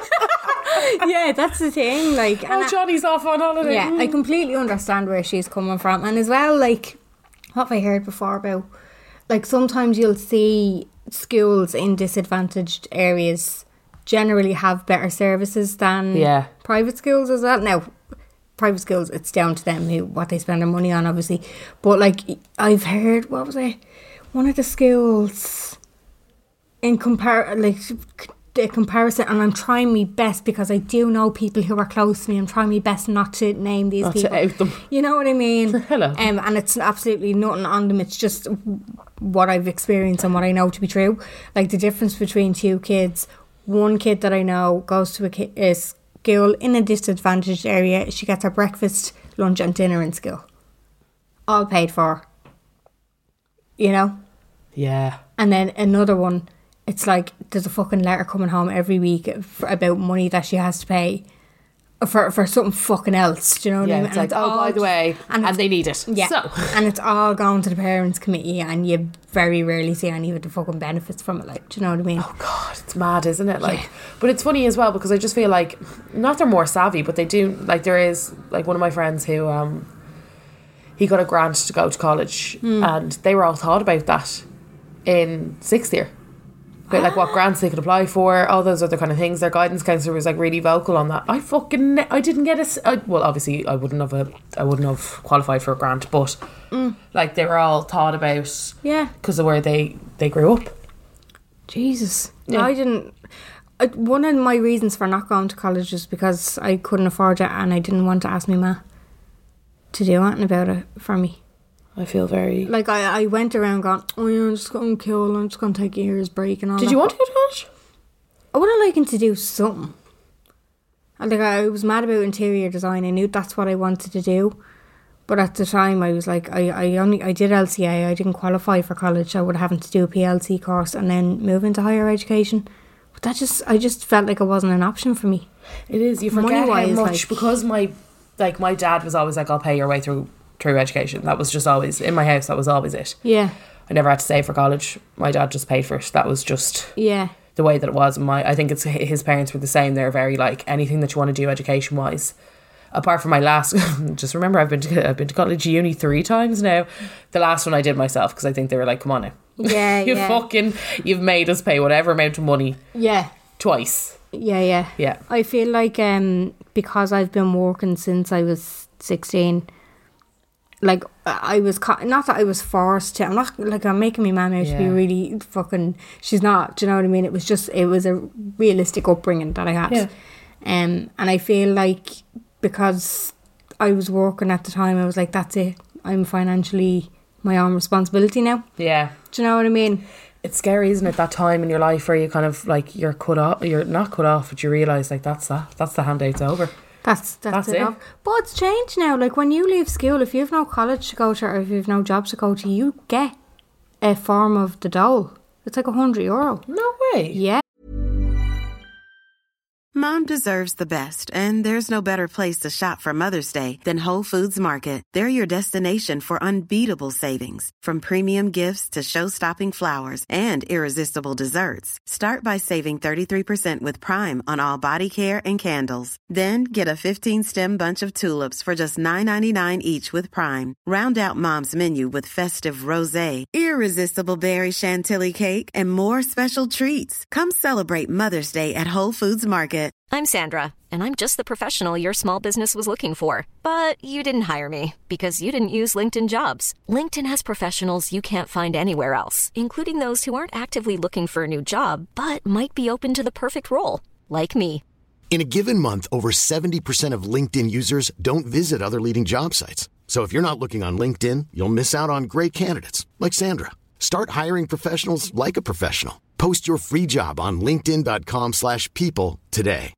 Yeah, that's the thing. Like, and Oh, I- Johnny's off on holiday. yeah, I completely understand where she's coming from. And as well, like, what have I heard before about, like, sometimes you'll see schools in disadvantaged areas generally have better services than Yeah. private schools as well. Now, private schools, it's down to them who what they spend their money on, obviously. But, like, I've heard, what was it? One of the schools in compar like the comparison, and I'm trying my best because I do know people who are close to me. I'm trying my best not to name these Not people. to out them. You know what I mean? Hello. Um, and it's absolutely nothing on them. It's just what I've experienced and what I know to be true. Like the difference between two kids. One kid that I know goes to a, ki- a school in a disadvantaged area. She gets her breakfast, lunch and dinner in school. All paid for. You know? Yeah. And then another one, it's like there's a fucking letter coming home every week for, about money that she has to pay for for something fucking else. Do you know what Yeah, I mean? it's like, oh, by the way, and, it's- they need it. Yeah, So. and it's all going to the parents' committee, and you very rarely see any of the fucking benefits from it. Like, do you know what I mean? Oh God, it's mad, isn't it? Like, Yeah. but it's funny as well because I just feel like, not they're more savvy, but they do, like there is, like one of my friends who, um, he got a grant to go to college and they were all thought about that in sixth year. About like what grants they could apply for, all those other kind of things. Their guidance counsellor was like really vocal on that. I fucking, ne- I didn't get a, s- I, well obviously I wouldn't have a, I wouldn't have qualified for a grant, but like they were all thought about Yeah. because of where they, they grew up. Jesus. Yeah. I didn't. I, one of my reasons for not going to college is because I couldn't afford it, and I didn't want to ask my ma to do anything about it for me. I feel very... Like, I, I went around going, oh yeah, I'm just going to kill, I'm just going to take a year's break and all Did that. you want to go to college? I would have liked to do something. And like, I was mad about interior design. I knew that's what I wanted to do. But at the time, I was like, I, I only I did L C A. I didn't qualify for college. I would have had to do a P L C course and then move into higher education. But that just, I just felt like it wasn't an option for me. It is. You forget how Money-wise, much like- because my like my dad was always like, I'll pay your way through through education. That was just always in my house. That was always it. Yeah, I never had to save for college. My dad just paid for it. That was just yeah, the way that it was. And my I think it's his parents were the same. They're very like anything that you want to do education wise. Apart from my last, just remember I've been to I've been to college uni three times now. The last one I did myself because I think they were like, come on now, yeah, you yeah, fucking you've made us pay whatever amount of money yeah, twice. yeah, yeah. Yeah. I feel like um because I've been working since I was sixteen. Like I was co- not that I was forced to. I'm not like I'm making my mum out to be Yeah. really fucking. She's not. Do you know what I mean? It was just it was a realistic upbringing that I had. Yeah. Um, and I feel like because I was working at the time, I was like, that's it. I'm financially my own responsibility now. Yeah. Do you know what I mean? It's scary, isn't it? That time in your life where you kind of like you're cut off, you're not cut off, but you realise like that's that, that's the handout's over. That's that's, That's it. it. Off. But it's changed now. Like when you leave school, if you've no college to go to or if you've no jobs to go to, you get a form of the dole. It's like a hundred euro. No way. Yeah. Mom deserves the best, and there's no better place to shop for Mother's Day than Whole Foods Market. They're your destination for unbeatable savings, from premium gifts to show-stopping flowers and irresistible desserts. Start by saving thirty-three percent with Prime on all body care and candles. Then get a fifteen-stem bunch of tulips for just nine ninety-nine each with Prime. Round out Mom's menu with festive rosé, irresistible berry chantilly cake, and more special treats. Come celebrate Mother's Day at Whole Foods Market. I'm Sandra, and I'm just the professional your small business was looking for. But you didn't hire me because you didn't use LinkedIn Jobs. LinkedIn has professionals you can't find anywhere else, including those who aren't actively looking for a new job, but might be open to the perfect role, like me. In a given month, over seventy percent of LinkedIn users don't visit other leading job sites. So if you're not looking on LinkedIn, you'll miss out on great candidates, like Sandra. Start hiring professionals like a professional. Post your free job on linkedin.com slash people today.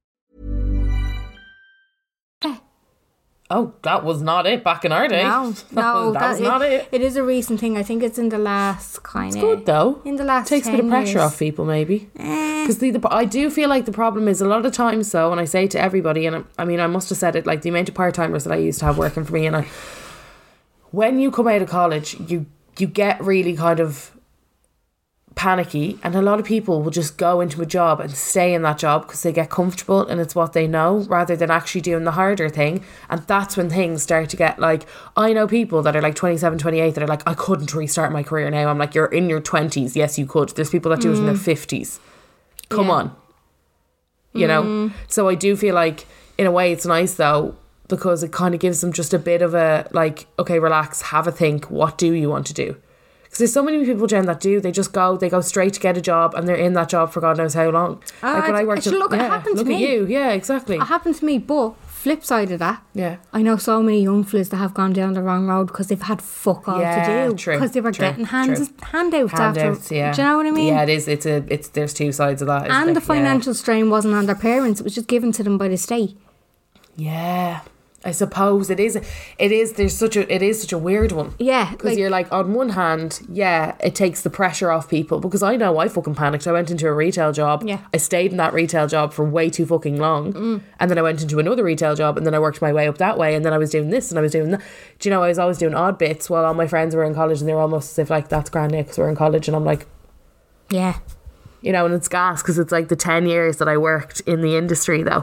Oh, that was not it back in our day. No, no, that, that was not it. It is a recent thing. I think it's in the last kind of... It's good though. In the last Takes a bit of pressure years. off people maybe. Eh. Because the, the, I do feel like the problem is a lot of times though, and I say to everybody, and I, I mean I must have said it, like the amount of part-timers that I used to have working for me, and I, when you come out of college, you you get really kind of panicky, and a lot of people will just go into a job and stay in that job because they get comfortable and it's what they know, rather than actually doing the harder thing. And that's when things start to get like, I know people that are like twenty-seven, twenty-eight that are like, I couldn't restart my career now. I'm like, you're in your twenties. Yes, you could. There's people that do mm. it in their fifties. Come yeah. on. You know? Mm. So I do feel like in a way it's nice though, because it kind of gives them just a bit of a like, okay, relax, have a think. What do you want to do? Because there's so many people, Jen, that do. They just go, they go straight to get a job, and they're in that job for God knows how long. Uh, like when I worked, look, yeah, it happened to look me. At you, yeah, exactly. It happened to me, but flip side of that, yeah, I know so many young fellas that have gone down the wrong road because they've had fuck all yeah, to do, true, because they were true, getting hands true. handouts, handouts after. Yeah. Do you know what I mean? Yeah, it is. It's a. It's there's two sides of that. Isn't And it? the financial yeah. strain wasn't on their parents; it was just given to them by the state. Yeah. I suppose it is. It is. There's such a. It is such a weird one. Yeah, because like, you're like, on one hand, yeah, it takes the pressure off people. Because I know I fucking panicked. I went into a retail job. Yeah. I stayed in that retail job for way too fucking long, mm. and then I went into another retail job, and then I worked my way up that way, and then I was doing this, and I was doing that. Do you know? I was always doing odd bits while all my friends were in college, and they were almost as if like, that's grand now because we're in college, and I'm like, yeah, you know, and it's gas because it's like the ten years that I worked in the industry though.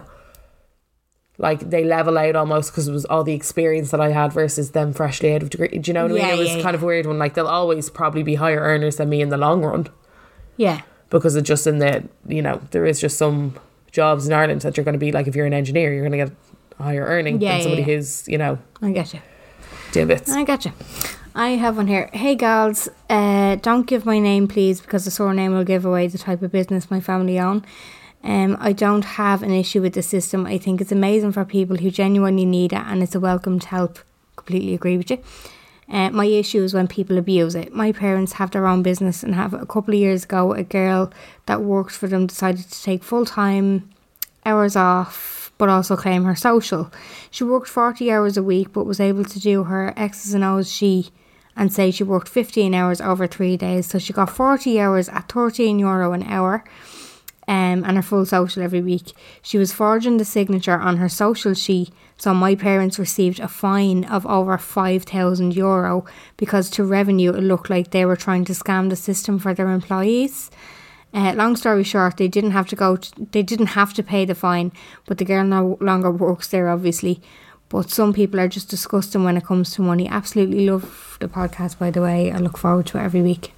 Like they level out almost because it was all the experience that I had versus them freshly out of degree. Do you know what I yeah, mean? It was yeah, kind yeah. of weird when like they'll always probably be higher earners than me in the long run. Yeah. Because it's just in the, you know, there is just some jobs in Ireland that you're going to be like, if you're an engineer, you're going to get higher earning yeah, than somebody yeah, yeah. who's, you know. I get you. Do bits. I get you. I have one here. Hey gals, uh, don't give my name please, because the surname will give away the type of business my family own. Um, I don't have an issue with the system. I think it's amazing for people who genuinely need it, and it's a welcome to help. Completely agree with you. Uh, my issue is when people abuse it. My parents have their own business, and have a couple of years ago, a girl that worked for them decided to take full-time hours off, but also claim her social. She worked forty hours a week, but was able to do her X's and O's she and say she worked fifteen hours over three days. So she got forty hours at thirteen euro an hour. Um, and her full social every week. She was forging the signature on her social sheet, so my parents received a fine of over five thousand euro because to revenue it looked like they were trying to scam the system for their employees. Uh, long story short, they didn't have to go. To, they didn't have to pay the fine, but the girl no longer works there, obviously. But some people are just disgusting when it comes to money. Absolutely love the podcast, by the way. I look forward to it every week.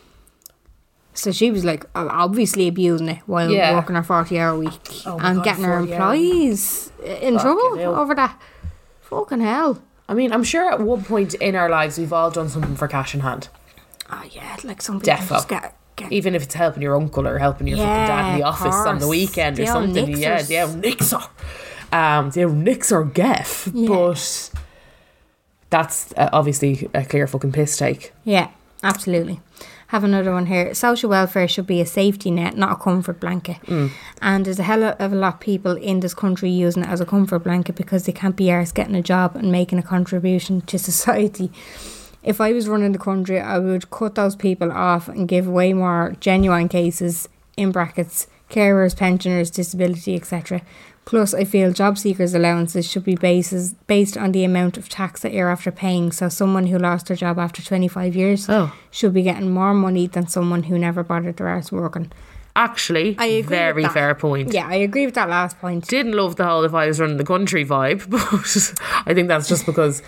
So she was like obviously abusing it while yeah. working her forty hour week oh and God, getting her employees hours. in Fucking trouble hell. over that. Fucking hell. I mean, I'm sure at one point in our lives we've all done something for cash in hand. Oh yeah, like some people Defo. just get, get even if it's helping your uncle or helping your yeah, fucking dad in the office course. on the weekend the or something. Nixers. Yeah, the old nixer. Um, the old nixer geff. Yeah. But that's uh, obviously a clear fucking piss take. Yeah, absolutely. Have another one here. Social welfare should be a safety net, not a comfort blanket. Mm. And there's a hell of a lot of people in this country using it as a comfort blanket because they can't be arsed getting a job and making a contribution to society. If I was running the country, I would cut those people off and give way more genuine cases, in brackets, carers, pensioners, disability, et cetera. Plus, I feel job seekers' allowances should be bases, based on the amount of tax that you're after paying. So someone who lost their job after twenty-five years Oh. should be getting more money than someone who never bothered their arse working. Actually, I agree very with that. fair point. Yeah, I agree with that last point. Didn't love the whole if I was running the country vibe, but I think that's just because,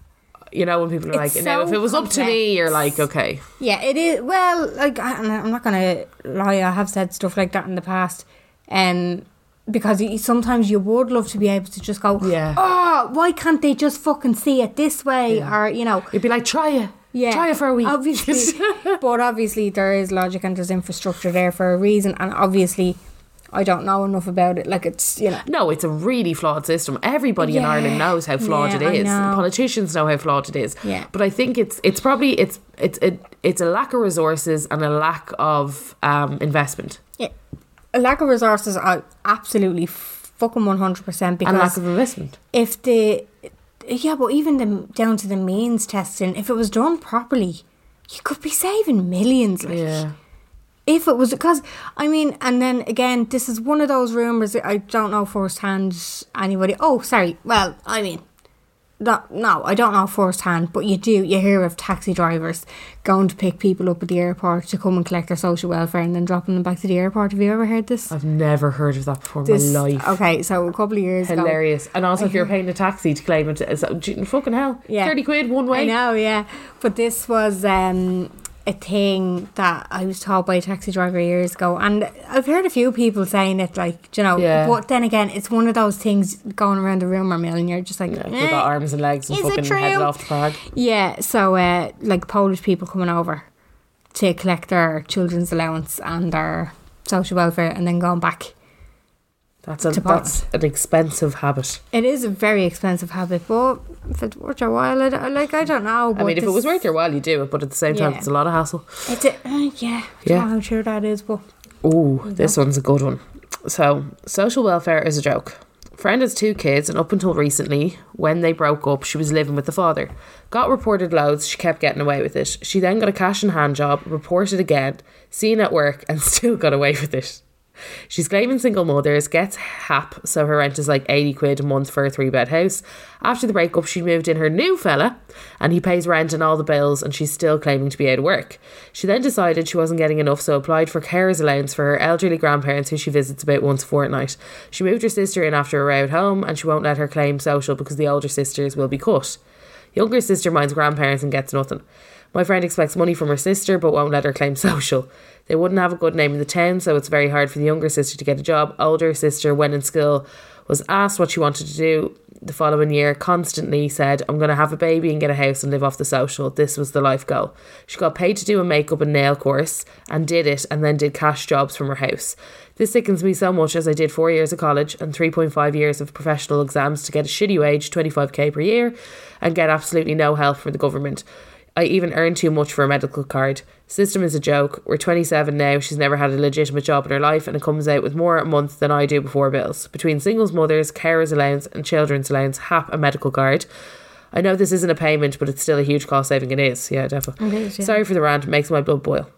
you know, when people are It's like, now so if it was up to me, you're complex. like, okay. Yeah, it is. Well, like, I, I'm not going to lie, I have said stuff like that in the past. Um, because you, sometimes you would love to be able to just go, Yeah. oh, why can't they just fucking see it this way? Yeah. Or, you know. You'd be like, try it. Yeah, Try it for a week. Obviously, but obviously there is logic and there's infrastructure there for a reason. And obviously, I don't know enough about it. Like, it's, you know. No, it's a really flawed system. Everybody in Yeah. Ireland knows how flawed Yeah, it I is. know. Politicians know how flawed it is. Yeah. But I think it's it's probably it's it's it, it's a lack of resources and a lack of um, investment Yeah. A lack of resources, I absolutely fucking one hundred percent. Because and lack of investment. if the yeah but even the down to the means testing, if it was done properly, you could be saving millions, like, Yeah. if it was, because I mean, and then again, this is one of those rumours that I don't know firsthand anybody. Oh, sorry, well, I mean, not, no, I don't know firsthand, but you do, you hear of taxi drivers going to pick people up at the airport to come and collect their social welfare and then dropping them back to the airport. Have you ever heard this? I've never heard of that before in This- my life. Okay, so a couple of years ago. Hilarious. And also, if you're paying a taxi to claim it, it's, uh, fucking hell. Yeah. thirty quid one way. I know, yeah. But this was um, a thing that I was told by a taxi driver years ago. And I've heard a few people saying it, like, you know. Yeah. But then again, it's one of those things going around the rumour mill and you're just like, Yeah, eh. They've got arms and legs and Is it fucking true? headed off to Prague. Yeah, so uh, like Polish people coming over to collect their children's allowance and their social welfare and then going back. That's, a, To that's an expensive habit. It is a very expensive habit, but if it's worth your while, I don't, like, I don't know. I mean, if it this- was worth your while, you do it, but at the same time, Yeah. it's a lot of hassle. It's a, uh, yeah, I Yeah. don't know how true that is, but Oh, this one's a good one. So, social welfare is a joke. Friend has two kids, and up until recently, when they broke up, she was living with the father. Got reported loads, she kept getting away with it. She then got a cash in hand job, reported again, seen at work, and still got away with it. She's claiming single mothers, gets H A P, so her rent is like eighty quid a month for a three bed house. After the breakup, she moved in her new fella and he pays rent and all the bills, and she's still claiming to be out of work. She then decided she wasn't getting enough, so applied for carers allowance for her elderly grandparents who she visits about once a fortnight. She moved her sister in after a row at home and she won't let her claim social because the older sisters will be cut. Younger sister minds grandparents and gets nothing. My friend expects money from her sister but won't let her claim social. They wouldn't have a good name in the town, so it's very hard for the younger sister to get a job. Older sister, when in school, was asked what she wanted to do the following year, constantly said, I'm going to have a baby and get a house and live off the social. This was the life goal. She got paid to do a makeup and nail course and did it, and then did cash jobs from her house. This sickens me so much, as I did four years of college and three point five years of professional exams to get a shitty wage, twenty-five k per year, and get absolutely no help from the government. I even earned too much for a medical card. System is a joke. We're twenty-seven now. She's never had a legitimate job in her life, and it comes out with more a month than I do before bills. Between singles mothers, carers allowance and children's allowance, H A P, a medical card. I know this isn't a payment, but it's still a huge cost saving. It is. Yeah, definitely. It is, yeah. Sorry for the rant. It makes my blood boil.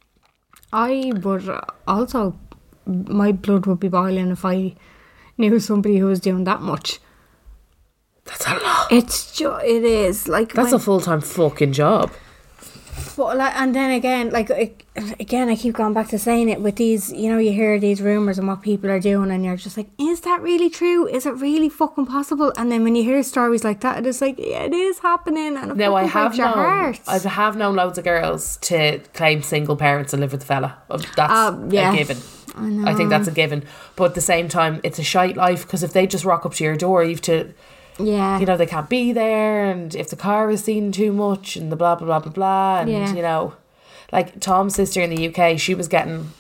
I would also, my blood would be boiling if I knew somebody who was doing that much. That's a lot. It's just, it is like That's when, a full-time fucking job. But like, and then again, like it, again, I keep going back to saying it with these. You know, you hear these rumors and what people are doing, and you're just like, is that really true? Is it really fucking possible? And then when you hear stories like that, it's like, yeah, it is happening. And it Now, I fucking have breaks your known, heart. I have known loads of girls to claim single parents and live with the fella. That's Um, yeah. a given. I, I think that's a given. But at the same time, it's a shite life, because if they just rock up to your door, you've to, Yeah. you know, they can't be there, and if the car is seen too much, and the blah, blah, blah, blah, blah, and, Yeah. you know, like Tom's sister in the U K, she was getting,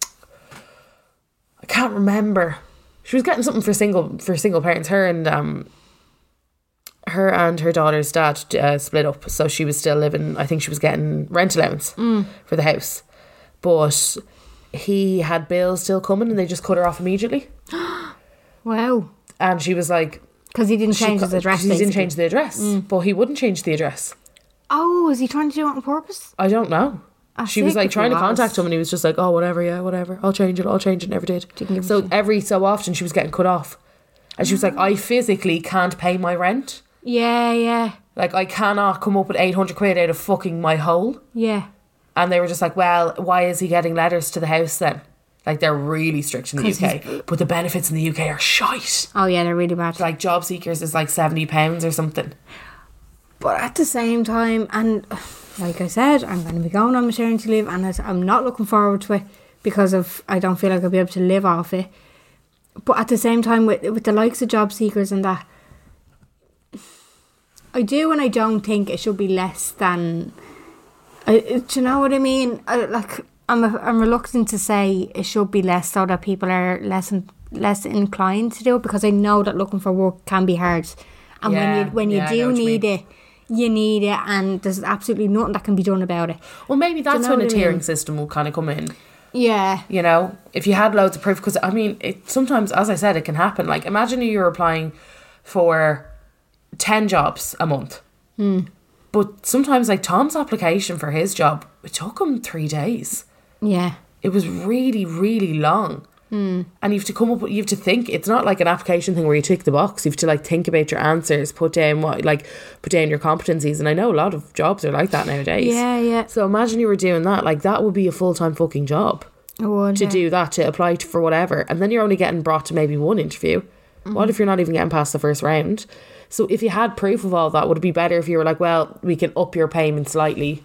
I can't remember, she was getting something for single for single parents. Her and um, her and her daughter's dad uh, split up, so she was still living, I think she was getting rent allowance Mm. for the house, but he had bills still coming, and they just cut her off immediately. Wow. And she was like, Because he didn't she change co- his address. He didn't basically. change the address, but he wouldn't change the address. Oh, is he trying to do it on purpose? I don't know. Ah, She was sick like if trying he to contact was. him, and he was just like, oh, whatever, yeah, whatever. I'll change it, I'll change it, never did. Didn't give a So shit. every so often she was getting cut off. And she was like, I physically can't pay my rent. Yeah, yeah, Like, I cannot come up with eight hundred quid out of fucking my hole. yeah. And they were just like, well, why is he getting letters to the house then? Like, they're really strict in the U 'Cause K. But the benefits in the U K are shite. Oh yeah, they're really bad. Like, job seekers is like seventy pounds or something. But at the same time, and like I said, I'm going to be going on maternity leave, and it's- I'm not looking forward to it because of I don't feel like I'll be able to live off it. But at the same time, with with the likes of job seekers and that, I do and I don't think it should be less than. I, do you know what I mean? I, like I'm a, I'm reluctant to say it should be less so that people are less in, less inclined to do it, because I know that looking for work can be hard, and Yeah, when you when you yeah, I know do what you need mean. it, you need it, and there's absolutely nothing that can be done about it. Well, maybe that's know when a what I tiering mean? system will kind of come in. Yeah, You know, if you had loads of proof, because I mean, it sometimes, as I said, it can happen. Like, imagine you're applying for ten jobs a month. Hmm. But sometimes, like Tom's application for his job, it took him three days. yeah, It was really, really long. Hmm. And you have to come up with, you have to think. It's not like an application thing where you tick the box. You have to like think about your answers, put down what, like, put down your competencies. And I know a lot of jobs are like that nowadays. yeah, yeah. So imagine you were doing that. Like, that would be a full time fucking job I would, to yeah. do that, to apply to, for whatever. And then you're only getting brought to maybe one interview. Mm-hmm. What if you're not even getting past the first round? So if you had proof of all that, would it be better if you were like, well, we can up your payment slightly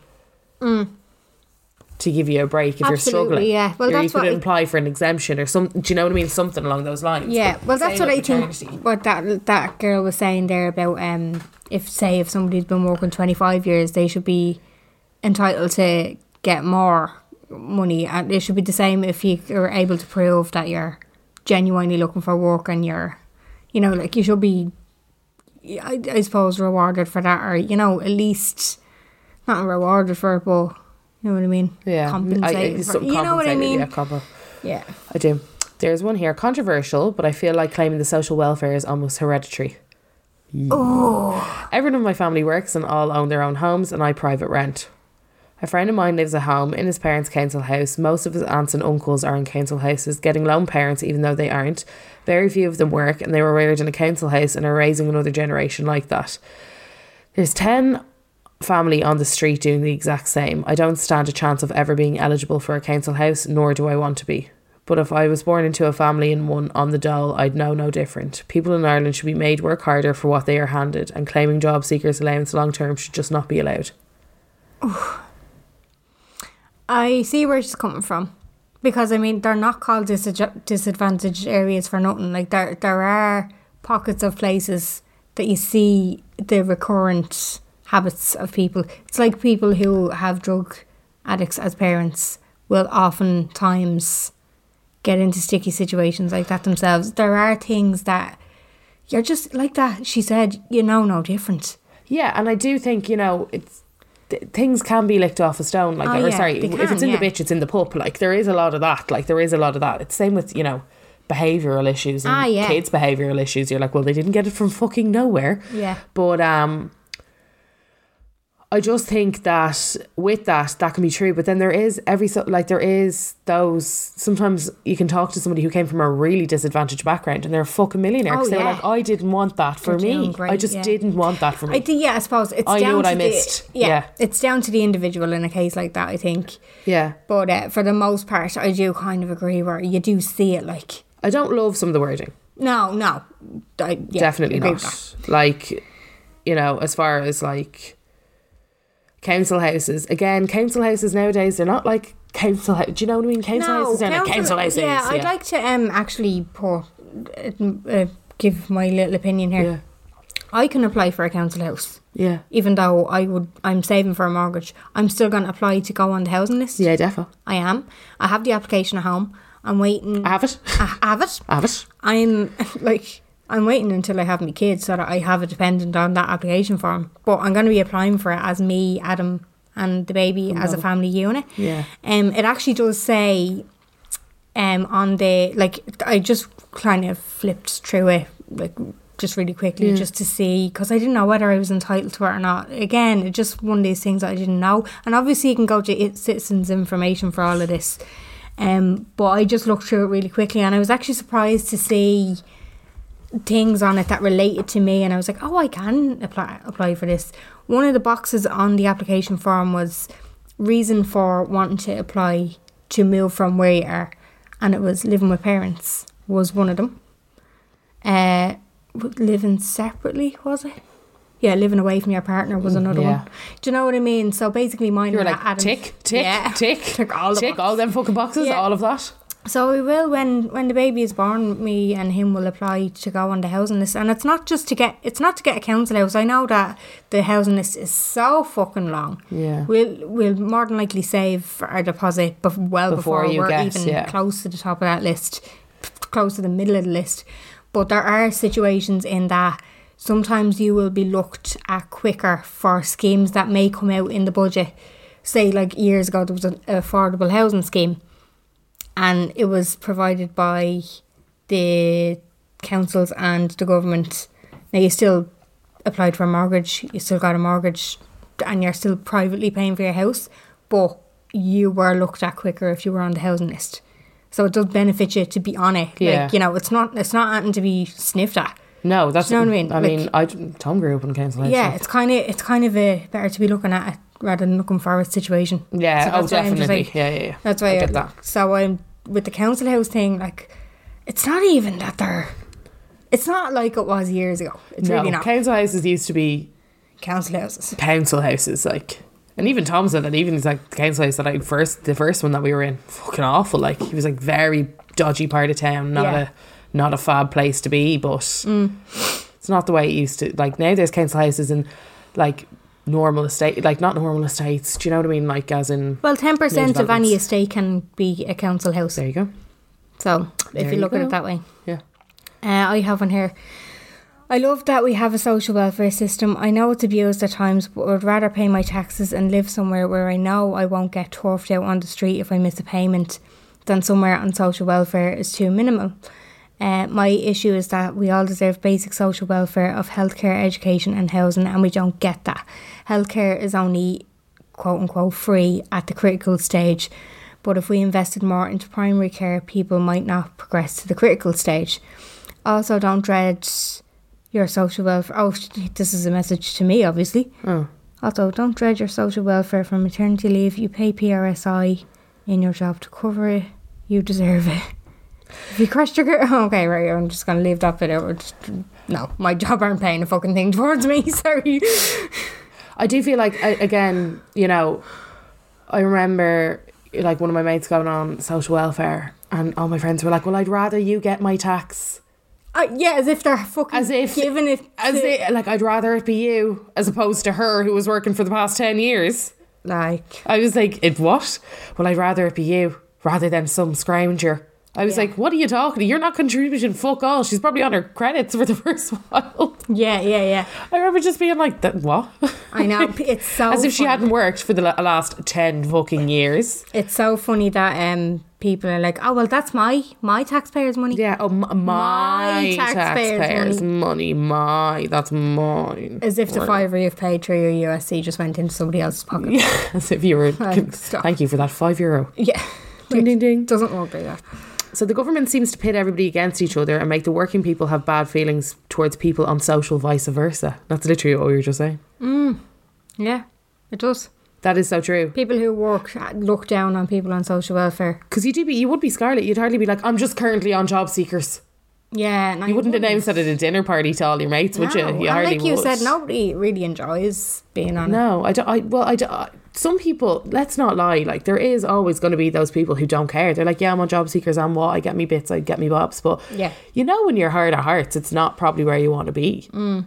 to give you a break if you're Mm. Absolutely, struggling? yeah. Well, or you that's could what I- apply for an exemption or something. Do you know what I mean? Something along those lines. Yeah, But well, that's same what I with think. maternity. What that that girl was saying there about um, if say if somebody's been working twenty five years, they should be entitled to get more money, and it should be the same if you are able to prove that you're genuinely looking for work and you're, you know, like you should be, I, I suppose, rewarded for that, or you know, at least not rewarded for it, but you know what I mean. Yeah. Compensated. for, something you know what I compensated, mean? Yeah, compo. Yeah. I do. There's one here, controversial, but I feel like claiming the social welfare is almost hereditary. Oh. Everyone in my family works and all own their own homes, and I private rent. A friend of mine lives at home in his parents' council house. Most of his aunts and uncles are in council houses, getting lone parents even though they aren't. Very few of them work, and they were reared in a council house and are raising another generation like that. There's ten family on the street doing the exact same. I don't stand a chance of ever being eligible for a council house, nor do I want to be. But if I was born into a family in one on the dole, I'd know no different. People in Ireland should be made work harder for what they are handed, and claiming job seekers allowance long term should just not be allowed. I see where she's coming from, because I mean they're not called disadv- disadvantaged areas for nothing. Like there, there are pockets of places that you see the recurrent habits of people. It's like people who have drug addicts as parents will oftentimes get into sticky situations like that themselves. There are things that you're just like that. She said, you know, no different. Yeah, and I do think, you know, it's th- things can be licked off a stone. Like, Oh, or yeah, sorry, they if can, it's in yeah. the bitch, it's in the pup. Like, there is a lot of that. Like, there is a lot of that. It's same with, you know, behavioural issues and Ah, yeah. kids' behavioural issues. You're like, well, they didn't get it from fucking nowhere. Yeah. But um, I just think that with that, that can be true. But then there is every so like there is those. Sometimes you can talk to somebody who came from a really disadvantaged background and they're a fucking millionaire because Oh, they're yeah. like, I didn't want that for They're me. doing great, I just yeah. didn't want that for me. I think, yeah, I suppose it's I knew down what to I the- missed. yeah, Yeah. it's down to the individual in a case like that, I think. yeah. But uh, for the most part, I do kind of agree where you do see it. Like, I don't love some of the wording. no, no, I, yeah, Definitely agree not. with that. Like, you know, as far as like council houses, again, council houses nowadays, they're not like council houses. Do you know what I mean? Council houses are like council houses. Yeah, I'd like to um actually put uh, give my little opinion here. Yeah. I can apply for a council house, Yeah. even though I would. I'm saving for a mortgage. I'm still going to apply to go on the housing list. Yeah, defo. I am. I have the application at home. I'm waiting. I have it. I have it. I have it. I'm like I'm waiting until I have my kids so that I have a dependent on that application form. But I'm going to be applying for it as me, Adam, and the baby as a family unit. Yeah. Um, it actually does say, um, on the like I just kind of flipped through it like just really quickly, yeah. just to see, because I didn't know whether I was entitled to it or not. Again, it's just one of these things that I didn't know. And obviously you can go to Citizens Information for all of this. Um, but I just looked through it really quickly, and I was actually surprised to see things on it that related to me, and I was like, oh, I can apply apply for this. One of the boxes on the application form was reason for wanting to apply to move from where you are, and it was living with parents was one of them. Uh, living separately, was it? Yeah, living away from your partner was another yeah. one. Do you know what I mean? So basically mine... You were like, Adam, tick, tick, yeah, tick, tick, all, the tick all them fucking boxes, yeah. all of that. So we will, when, when the baby is born, me and him will apply to go on the housing list. And it's not just to get, it's not to get a council house. I know that the housing list is so fucking long. Yeah. We'll, we'll more than likely save our deposit bef- well before, before we're get, even yeah. close to the top of that list, close to the middle of the list. But there are situations in that sometimes you will be looked at quicker for schemes that may come out in the budget. Say like years ago there was an affordable housing scheme, and it was provided by the councils and the government. Now you still applied for a mortgage, you still got a mortgage, and you're still privately paying for your house, but you were looked at quicker if you were on the housing list. So it does benefit you to be on it. Yeah. Like, you know, it's not it's not anything to be sniffed at. No, that's... Do you know what I mean? I like, mean, I, Tom grew up in council house. Yeah, it's kind of it's kind of a better to be looking at it rather than looking for a situation. Yeah, so oh, definitely. Like, yeah, yeah, yeah. That's why I I get that. So I'm with the council house thing, like, it's not even that they're... It's not like it was years ago. It's no, really not. Council houses used to be... Council houses. Council houses, like... And even Tom said that, even he's like, the council house that I first... The first one that we were in, fucking awful. Like, he was like, very dodgy part of town. Not yeah. a not a fab place to be, but... Mm. It's not the way it used to... Like, now there's council houses in, like... normal estate, like not normal estates, do you know what I mean, like as in... Well, ten percent of any estate can be a council house. There you go. So if there you look you at it that way. Yeah. uh, I have one here. I love that we have a social welfare system. I know it's abused at times, but I'd rather pay my taxes and live somewhere where I know I won't get turfed out on the street if I miss a payment than somewhere on social welfare is too minimal. Uh, my issue is that we all deserve basic social welfare of healthcare, education and housing, and we don't get that. Healthcare is only quote unquote free at the critical stage, but if we invested more into primary care, people might not progress to the critical stage. Also, don't dread your social welfare. Oh, this is a message to me, obviously. Oh. Also, don't dread your social welfare from maternity leave. You pay P R S I in your job to cover it. You deserve it. If you crashed your car, okay, right, I'm just going to leave that bit out. Just, no, my job aren't paying a fucking thing towards me, sorry. I do feel like, again, you know, I remember, like, one of my mates going on social welfare, and all my friends were like, well, I'd rather you get my tax. Uh, yeah, as if they're fucking as if, giving it as to... if, like, I'd rather it be you, as opposed to her, who was working for the past ten years. Like... I was like, it what? Well, I'd rather it be you, rather than some scrounger. I was yeah. like, what are you talking about? You're not contributing fuck all. She's probably on her credits for the first while. Yeah, yeah, yeah. I remember just being like, that. What? I know. It's so As if she funny. hadn't worked for the last ten fucking years. It's so funny that um people are like, oh, well, that's my my taxpayers' money. Yeah, oh, m- my, my taxpayers', taxpayers money. money. My, that's mine. As if the Mine. fiver you've paid through your U S C just went into somebody else's pocket. Yeah, as if you were, Like, stop. thank you for that five euro. Yeah. Ding, ding, ding. Doesn't work like that. So the government seems to pit everybody against each other and make the working people have bad feelings towards people on social vice versa. That's literally what we were just saying. Mm. Yeah, it does. That is so true. People who work look down on people on social welfare. Because you do be, you would be Scarlett. You'd hardly be like, I'm just currently on job seekers. Yeah, no, you wouldn't announce that at a dinner party to all your mates, would no. you? You and hardly like you would. said, nobody really enjoys being on No, I don't. I well, I don't. I, some people, let's not lie. Like there is always going to be those people who don't care. They're like, yeah, I'm on job seekers. I'm what? I get me bits. I get me bobs. But yeah, you know, in your heart of hearts, it's not probably where you want to be. Mm.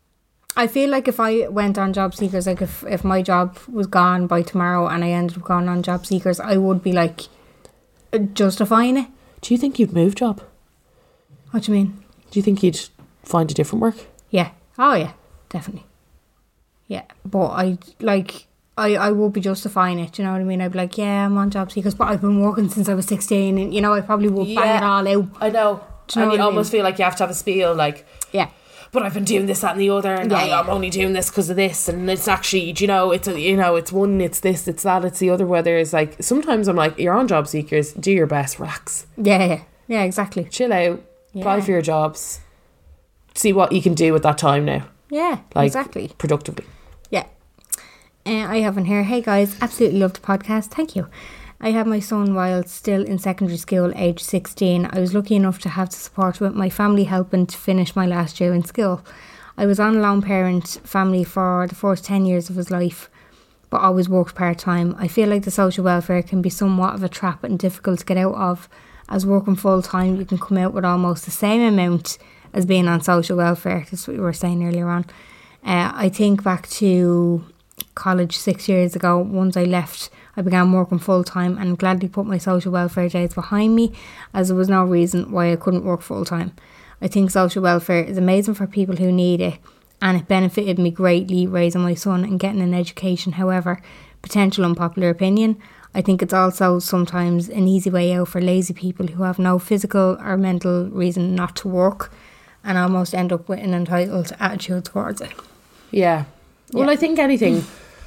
I feel like if I went on job seekers, like if if my job was gone by tomorrow and I ended up going on job seekers, I would be like justifying it. Do you think you'd move job? What do you mean? Do you think you'd find a different work? Yeah. Oh yeah, definitely. Yeah, but I like I, I would be justifying it. Do you know what I mean? I'd be like, yeah, I'm on job seekers, but I've been working since I was sixteen, and you know, I probably would bang Yeah, it all out. I know. Do you know and you what I almost mean? feel like you have to have a spiel, like Yeah. but I've been doing this, that and the other, and Yeah, I, yeah. I'm only doing this because of this, and it's actually, you know, it's a, you know, it's one, it's this, it's that, it's the other. Whether it's like, sometimes I'm like, you're on job seekers, do your best, relax, Yeah, yeah, yeah, exactly. chill out, apply Yeah. for your jobs, see what you can do with that time now, Yeah, like exactly. productively. Yeah. Uh, I have one here. Hey guys, absolutely love the podcast. Thank you. I had my son while still in secondary school, age sixteen. I was lucky enough to have the support with my family helping to finish my last year in school. I was on a lone parent family for the first ten years of his life, but always worked part-time. I feel like the social welfare can be somewhat of a trap and difficult to get out of. As working full-time, you can come out with almost the same amount as being on social welfare. That's what we were saying earlier on. Uh, I think back to college six years ago. Once I left, I began working full-time and gladly put my social welfare days behind me, as there was no reason why I couldn't work full-time. I think social welfare is amazing for people who need it, and it benefited me greatly raising my son and getting an education. However, potential unpopular opinion, I think it's also sometimes an easy way out for lazy people who have no physical or mental reason not to work and almost end up with an entitled attitude towards it. Yeah. Well, Yeah. I think anything,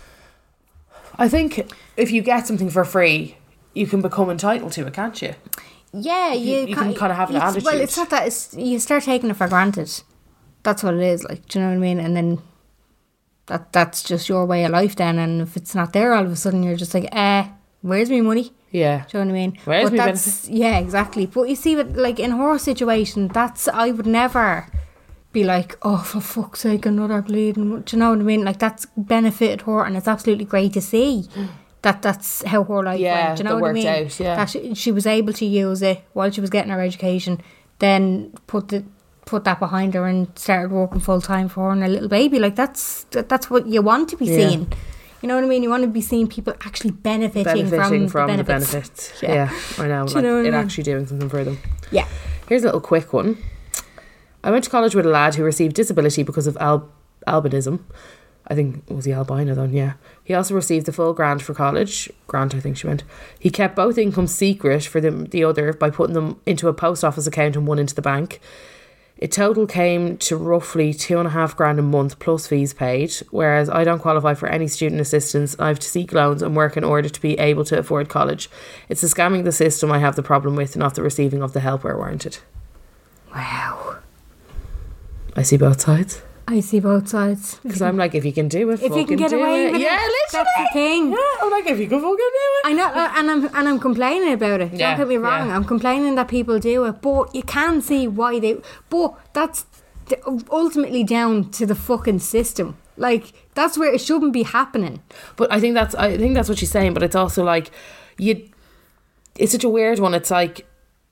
I think if you get something for free, you can become entitled to it, can't you? Yeah, you, You- you can kind of have an it's- attitude. Well, it's not that, it's, you start taking it for granted. That's what it is, like, do you know what I mean? And then that that's just your way of life then, and if it's not there, all of a sudden you're just like, eh, where's my money? Yeah. Do you know what I mean? Where's but my that's yeah, exactly. But you see, with, like in her situation, that's I would never be like, oh, for fuck's sake, another bleeding. Do you know what I mean? Like that's benefited her, and it's absolutely great to see that that's how her life Yeah, went. Do you know that what I worked mean? out, yeah. That she, she was able to use it while she was getting her education, then put the put that behind her and started working full time for her and a little baby. Like that's that, that's what you want to be Yeah. seeing. You know what I mean? You want to be seeing people actually benefiting, Benefiting from, from the the benefits. benefits. Yeah, I know. Do you Like, know what I it mean? actually doing something for them. Yeah. Here's a little quick one. I went to college with a lad who received disability because of al- albinism. I think, was he albino then? Yeah. He also received the full grant for college. Grant, I think she meant. He kept both incomes secret for the, the other by putting them into a post office account and one into the bank. It total came to roughly two and a half grand a month plus fees paid, whereas I don't qualify for any student assistance. I have to seek loans and work in order to be able to afford college. It's the scamming the system I have the problem with, not the receiving of the help where warranted. Wow. I see both sides. I see both sides. Because I'm like, if you can do it, If you fucking can get do away it. with Yeah, it, literally. that's the thing. Yeah, I'm like, if you can fucking do it. I know, uh, and I'm and I'm complaining about it. Yeah, Don't get me wrong. yeah. I'm complaining that people do it, but you can see why they. But that's d- ultimately down to the fucking system. Like that's where it shouldn't be happening. But I think that's I think that's what she's saying. But it's also like, you. It's such a weird one. It's like,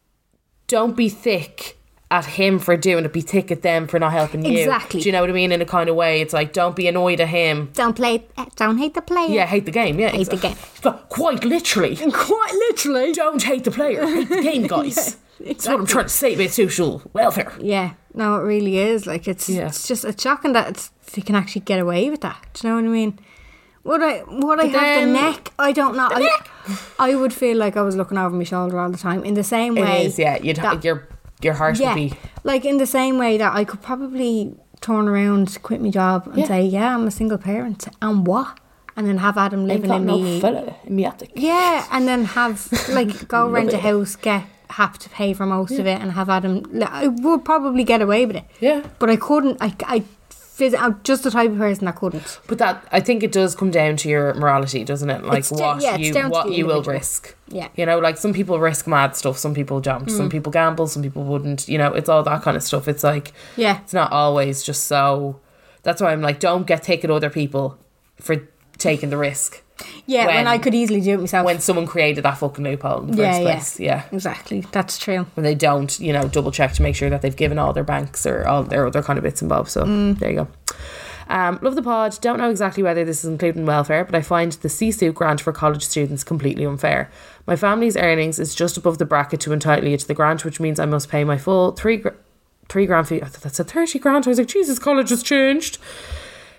don't be thick at him for doing it. Be thick at them for not helping you. Exactly. Do you know what I mean? In a kind of way, it's like, don't be annoyed at him. Don't play. Don't hate the player. Yeah, hate the game. Yeah, Hate the game. Quite literally. Quite literally. Don't hate the player. Hate the game, guys. That's what I'm trying to say about social welfare. Yeah, no, it really is. Like it's Yeah. it's just it's shocking that it's, they can actually get away with that. Do you know what I mean? Would I would I But have then- the neck? I don't know. I, neck? I would feel like I was looking over my shoulder all the time. In the same way, It is, yeah. You'd that- your your heart yeah, would be. like in the same way that I could probably turn around, quit my job, and Yeah. say, "Yeah, I'm a single parent," and what, and then have Adam living in me. fella in me attic. Yeah, and then have like go Love rent a it. house, get have to pay for most of it, and have Adam. I would probably get away with it. Yeah. But I couldn't. I, I, phys- I'm just the type of person that couldn't. But that, I think it does come down to your morality, doesn't it? Like It's da- what yeah, it's you down to what the you will individual. risk. Yeah. You know, like some people risk mad stuff, some people don't. Some people gamble, some people wouldn't. You know, it's all that kind of stuff. It's like, Yeah. it's not always just so. That's why I'm like, don't get thick at other people for taking the risk. Yeah, when, When- I could easily do it myself. When someone created that fucking loophole in the yeah, first yeah, place. Yeah. exactly. That's true. When they don't, you know, double check to make sure that they've given all their banks or all their other kind of bits and bobs. So Mm. there you go. Um, love the pod. Don't know exactly whether this is including welfare, but I find the C S U grant for college students completely unfair. My family's earnings is just above the bracket to entitle you to the grant, which means I must pay my full three gr- three grand fee. I thought that's a thirty grand. I was like, Jesus, college has changed.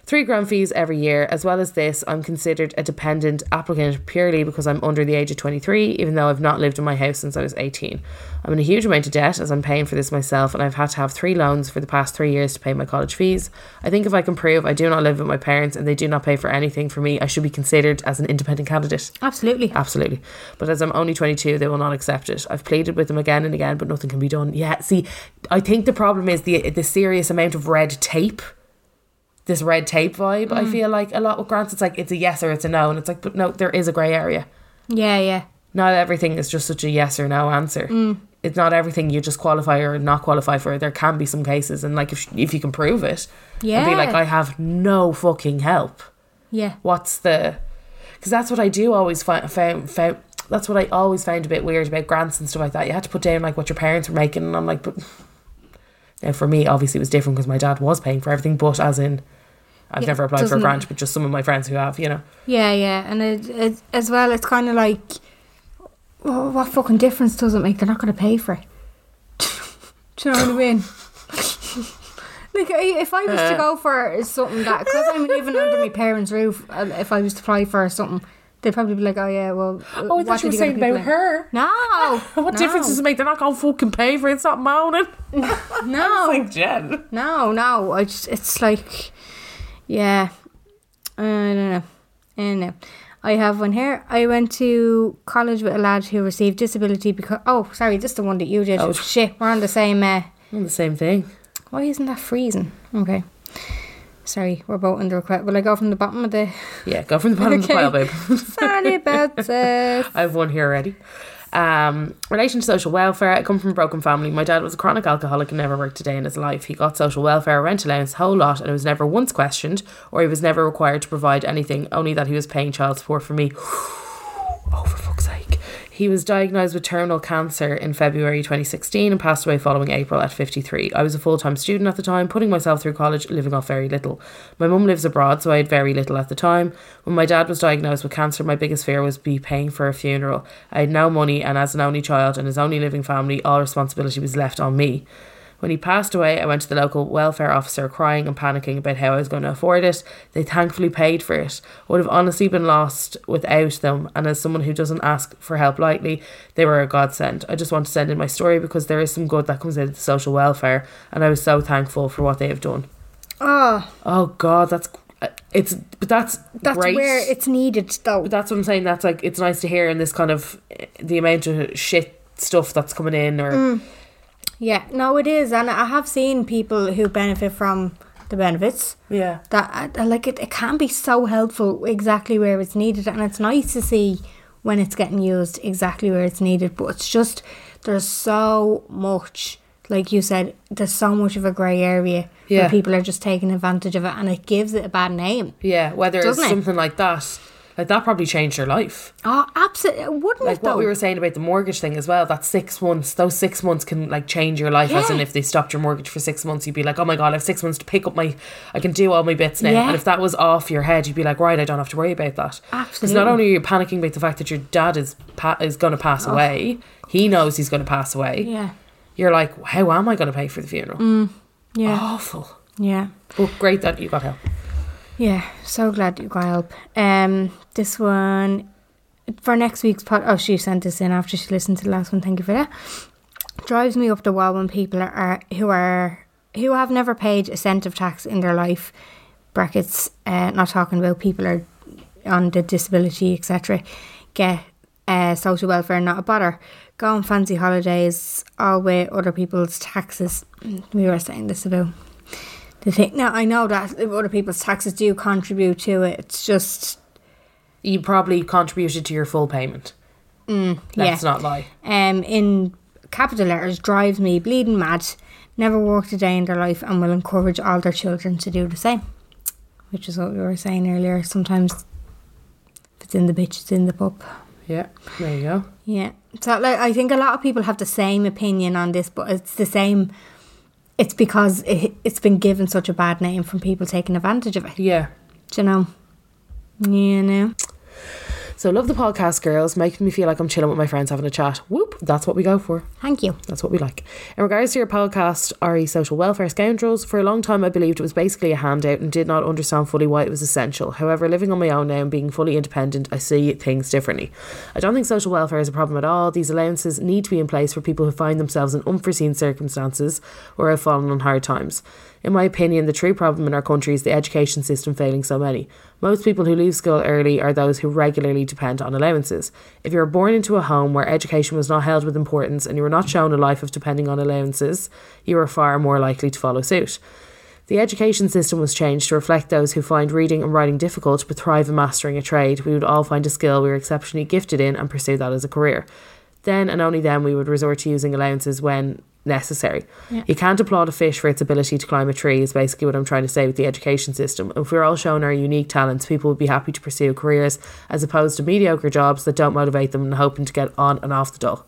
Three grand fees every year. As well as this, I'm considered a dependent applicant purely because I'm under the age of twenty-three, even though I've not lived in my house since I was eighteen. I'm in a huge amount of debt as I'm paying for this myself, and I've had to have three loans for the past three years to pay my college fees. I think if I can prove I do not live with my parents and they do not pay for anything for me, I should be considered as an independent candidate. Absolutely. Absolutely. But as I'm only twenty-two, they will not accept it. I've pleaded with them again and again, but nothing can be done. Yeah, see, I think the problem is the the serious amount of red tape. This red tape vibe, mm. I feel like a lot with grants, it's like it's a yes or it's a no, and it's like, but no, there is a grey area. Yeah, yeah. Not everything is just such a yes or no answer. Mm. It's not everything you just qualify or not qualify for. There can be some cases, and like if if you can prove it, yeah, and be like, I have no fucking help. Yeah. What's the? Because that's what I do always find. Found, found that's what I always found a bit weird about grants and stuff like that. You had to put down like what your parents were making, and I'm like, but. Now for me, obviously it was different because my dad was paying for everything, but as in, I've yeah, never applied for a grant, but just some of my friends who have, you know. Yeah, yeah, and it, it, as well, it's kind of like, well, what fucking difference does it make? They're not going to pay for it. Do you know what I mean? Like, if I was uh, to go for something that, because I'm living under my parents' roof, if I was to apply for something, they'd probably be like, oh yeah, well, oh, I thought you were saying about her. No. What no. difference does it make? They're not going to fucking pay for it. It's not moaning. No. Like Jen. No, no. I just, it's like, yeah. I don't know. I don't know. I have one here. I went to college with a lad who received disability because, oh, sorry, this is the one that you did. Oh. Shit, we're on the same, uh, we're on the same thing. Why isn't that freezing? Okay. Sorry, we're both under request. Will I go from the bottom of the... Yeah, go from the bottom okay. of the pile, babe. Sorry about this. I have one here already. Um, relation to social welfare. I come from a broken family. My dad was a chronic alcoholic and never worked a day in his life. He got social welfare, rent allowance, a whole lot, and it was never once questioned, or he was never required to provide anything, only that he was paying child support for me. Oh, for fuck's sake. He was diagnosed with terminal cancer in February twenty sixteen and passed away following April at fifty-three. I was a full-time student at the time, putting myself through college, living off very little. My mum lives abroad, so I had very little at the time. When my dad was diagnosed with cancer, my biggest fear was be paying for a funeral. I had no money, and as an only child and his only living family, all responsibility was left on me. When he passed away, I went to the local welfare officer crying and panicking about how I was going to afford it. They thankfully paid for it. I would have honestly been lost without them, and as someone who doesn't ask for help lightly, they were a godsend. I just want to send in my story because there is some good that comes out of the social welfare, and I was so thankful for what they have done. Oh, oh God, that's it's but that's that's great. Where it's needed though. But that's what I'm saying. That's like it's nice to hear in this kind of the amount of shit stuff that's coming in or. Mm. Yeah, no, it is, and I have seen people who benefit from the benefits. Yeah, that like it, it can be so helpful exactly where it's needed, and it's nice to see when it's getting used exactly where it's needed. But it's just there's so much, like you said, there's so much of a grey area yeah. where people are just taking advantage of it, and it gives it a bad name. Yeah, whether it's it? something like that. Like, that probably changed your life. Oh, absolutely. Wouldn't like it, though? What we were saying about the mortgage thing as well, that six months, those six months can, like, change your life. Yeah. As in, if they stopped your mortgage for six months, you'd be like, oh my God, I have six months to pick up my, I can do all my bits now. Yeah. And if that was off your head, you'd be like, right, I don't have to worry about that. Absolutely. Because not only are you panicking about the fact that your dad is pa- is going to pass oh. away, he knows he's going to pass away. Yeah. You're like, how am I going to pay for the funeral? Mm. Yeah. Awful. Yeah. But great that you got help. Yeah, so glad you got help. Um, this one for next week's pod. Oh, she sent this in after she listened to the last one. Thank you for that. Drives me up the wall when people are, are who are who have never paid a cent of tax in their life. Brackets. Uh, not talking about people are on the disability, et cetera. Get uh, social welfare, not a bother. Go on fancy holidays, all with other people's taxes. We were saying this about. The thing, now I know that other people's taxes do contribute to it. It's just you probably contributed to your full payment. Mm, Let's yeah. not lie. Um, in capital letters, drives me bleeding mad. Never worked a day in their life and will encourage all their children to do the same. Which is what we were saying earlier. Sometimes if it's in the bitch, it's in the pup. Yeah, there you go. Yeah, so like I think a lot of people have the same opinion on this, but it's the same. It's because it, it's been given such a bad name from people taking advantage of it. Yeah. Do you know? You know? So love the podcast, girls. Making me feel like I'm chilling with my friends having a chat. Whoop, that's what we go for. Thank you. That's what we like. In regards to your podcast, R E Social Welfare Scoundrels, for a long time I believed it was basically a handout and did not understand fully why it was essential. However, living on my own now and being fully independent, I see things differently. I don't think social welfare is a problem at all. These allowances need to be in place for people who find themselves in unforeseen circumstances or have fallen on hard times. In my opinion, the true problem in our country is the education system failing so many. Most people who leave school early are those who regularly depend on allowances. If you were born into a home where education was not held with importance and you were not shown a life of depending on allowances, you are far more likely to follow suit. The education system was changed to reflect those who find reading and writing difficult but thrive in mastering a trade. We would all find a skill we were exceptionally gifted in and pursue that as a career. Then and only then we would resort to using allowances when necessary. Yeah. You can't applaud a fish for its ability to climb a tree is basically what I'm trying to say with the education system. If we're all shown our unique talents, people would be happy to pursue careers as opposed to mediocre jobs that don't motivate them and hoping to get on and off the dole.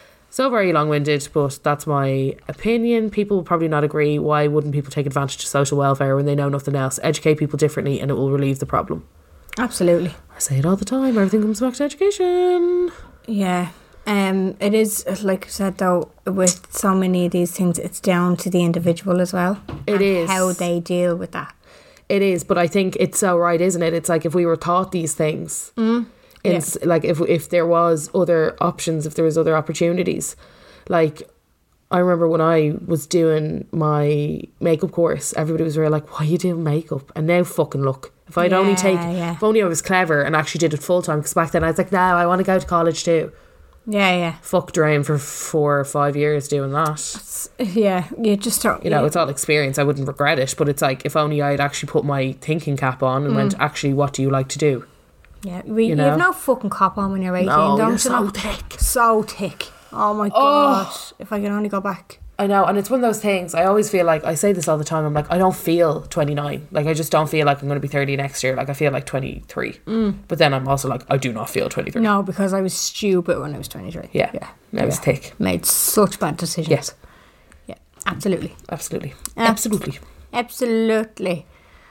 So very long-winded, but that's my opinion. People will probably not agree. Why wouldn't people take advantage of social welfare when they know nothing else? Educate people differently and it will relieve the problem. Absolutely. I say it all the time. Everything comes back to education. Yeah. Um, it is, like I said though, with so many of these things, it's down to the individual as well. It is. How they deal with that. It is, but I think it's so right, isn't it? It's like if we were taught these things, mm. in, yeah. like if if there was other options, if there was other opportunities. Like, I remember when I was doing my makeup course, everybody was really like, why are you doing makeup? And now fucking look. If I'd yeah, only take, yeah. if only I was clever and actually did it full time, because back then I was like, no, I want to go to college too. Yeah, yeah. Fuck drain for four or five years doing that. It's, yeah, you just don't... You know, yeah. it's all experience. I wouldn't regret it. But it's like, if only I'd actually put my thinking cap on and mm. went, actually, what do you like to do? Yeah, we, you, you know? have no fucking cop on when you're eighteen, no, don't you're you? so know? thick. So thick. Oh my oh. God. If I could only go back. I know, and it's one of those things, I always feel like, I say this all the time, I'm like, I don't feel twenty-nine. Like, I just don't feel like I'm going to be thirty next year. Like, I feel like twenty-three. Mm. But then I'm also like, I do not feel twenty-three. No, because I was stupid when I was twenty-three. Yeah. Yeah. I was yeah. thick. Made such bad decisions. Yes. Yeah, absolutely. Absolutely. Uh, Absolutely. Absolutely.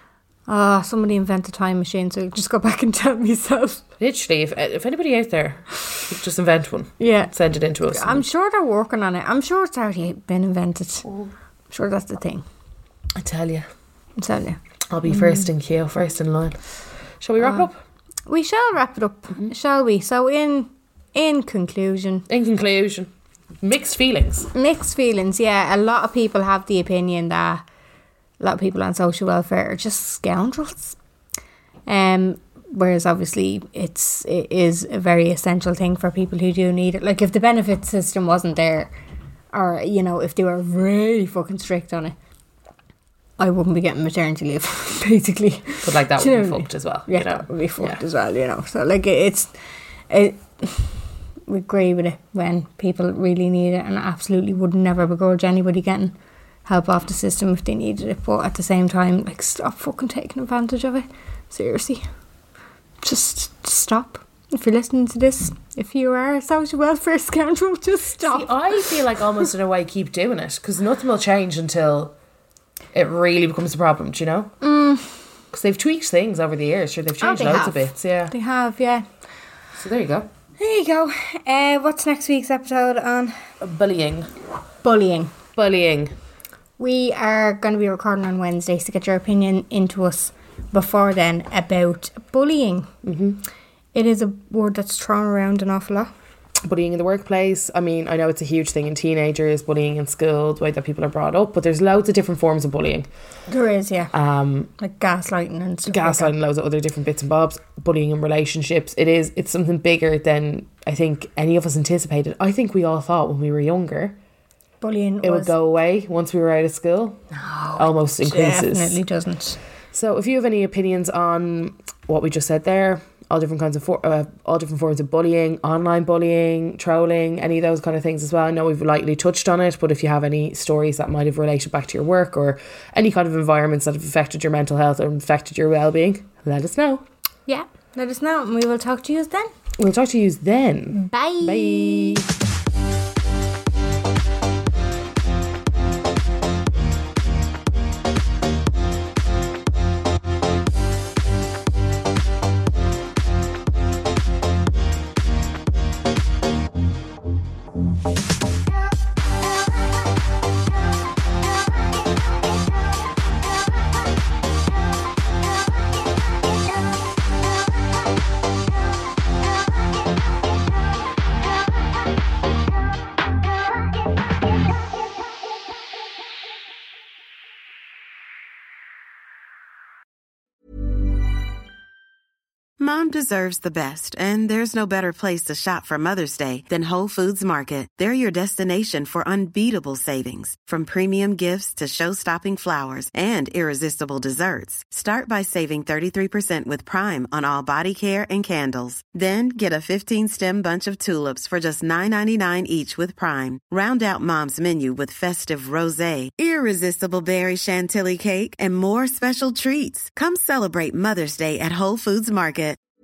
Oh, somebody invent a time machine so I'll just go back and tell myself. Literally, if if anybody out there could just invent one, yeah, send it in to us. I'm sure they're working on it. I'm sure it's already been invented. I'm sure that's the thing. I tell you. I tell you. I'll be mm. first in queue, first in line. Shall we wrap uh, it up? We shall wrap it up, mm-hmm. shall we? So in in conclusion. In conclusion, mixed feelings. Mixed feelings, yeah. A lot of people have the opinion that a lot of people on social welfare are just scoundrels. Um, whereas obviously it's it is a very essential thing for people who do need it. Like if the benefit system wasn't there, or you know, if they were really fucking strict on it, I wouldn't be getting maternity leave, basically. But like that would be fucked as well. Yeah, you know? that would be fucked yeah. as well, you know. So like it, it's it we agree with it when people really need it, and I absolutely would never begrudge anybody getting help off the system if they needed it, but at the same time, like, stop fucking taking advantage of it. Seriously, just stop. If you're listening to this, if you are a social welfare scoundrel, just stop. See, I feel like almost in a way keep doing it, because nothing will change until it really becomes a problem, do you know? Mm. Because they've tweaked things over the years. Sure, they've changed oh, they loads have. of bits. Yeah, they have. Yeah. So there you go. There you go. Uh, what's next week's episode on? Bullying. Bullying. Bullying. We are going to be recording on Wednesday, so get your opinion into us before then about bullying. Mm-hmm. It is a word that's thrown around an awful lot. Bullying in the workplace. I mean, I know it's a huge thing in teenagers, bullying in school, the way that people are brought up, but there's loads of different forms of bullying. There is, yeah. Um, like gaslighting and stuff. Gaslighting, like loads of other different bits and bobs. Bullying in relationships. It is, it's something bigger than I think any of us anticipated. I think we all thought when we were younger, bullying it was, would go away once we were out of school. No, almost increases. Definitely doesn't. So if you have any opinions on what we just said there, all different kinds of for, uh, all different forms of bullying, online bullying, trolling, any of those kind of things as well. I know we've lightly touched on it, but if you have any stories that might have related back to your work or any kind of environments that have affected your mental health or affected your well-being, let us know. Yeah, let us know and we will talk to you then. We'll talk to you then. Bye. Bye. Mom deserves the best, and there's no better place to shop for Mother's Day than Whole Foods Market. They're your destination for unbeatable savings, from premium gifts to show-stopping flowers and irresistible desserts. Start by saving thirty-three percent with Prime on all body care and candles. Then get a fifteen-stem bunch of tulips for just nine ninety-nine each with Prime. Round out Mom's menu with festive rosé, irresistible berry chantilly cake, and more special treats. Come celebrate Mother's Day at Whole Foods Market.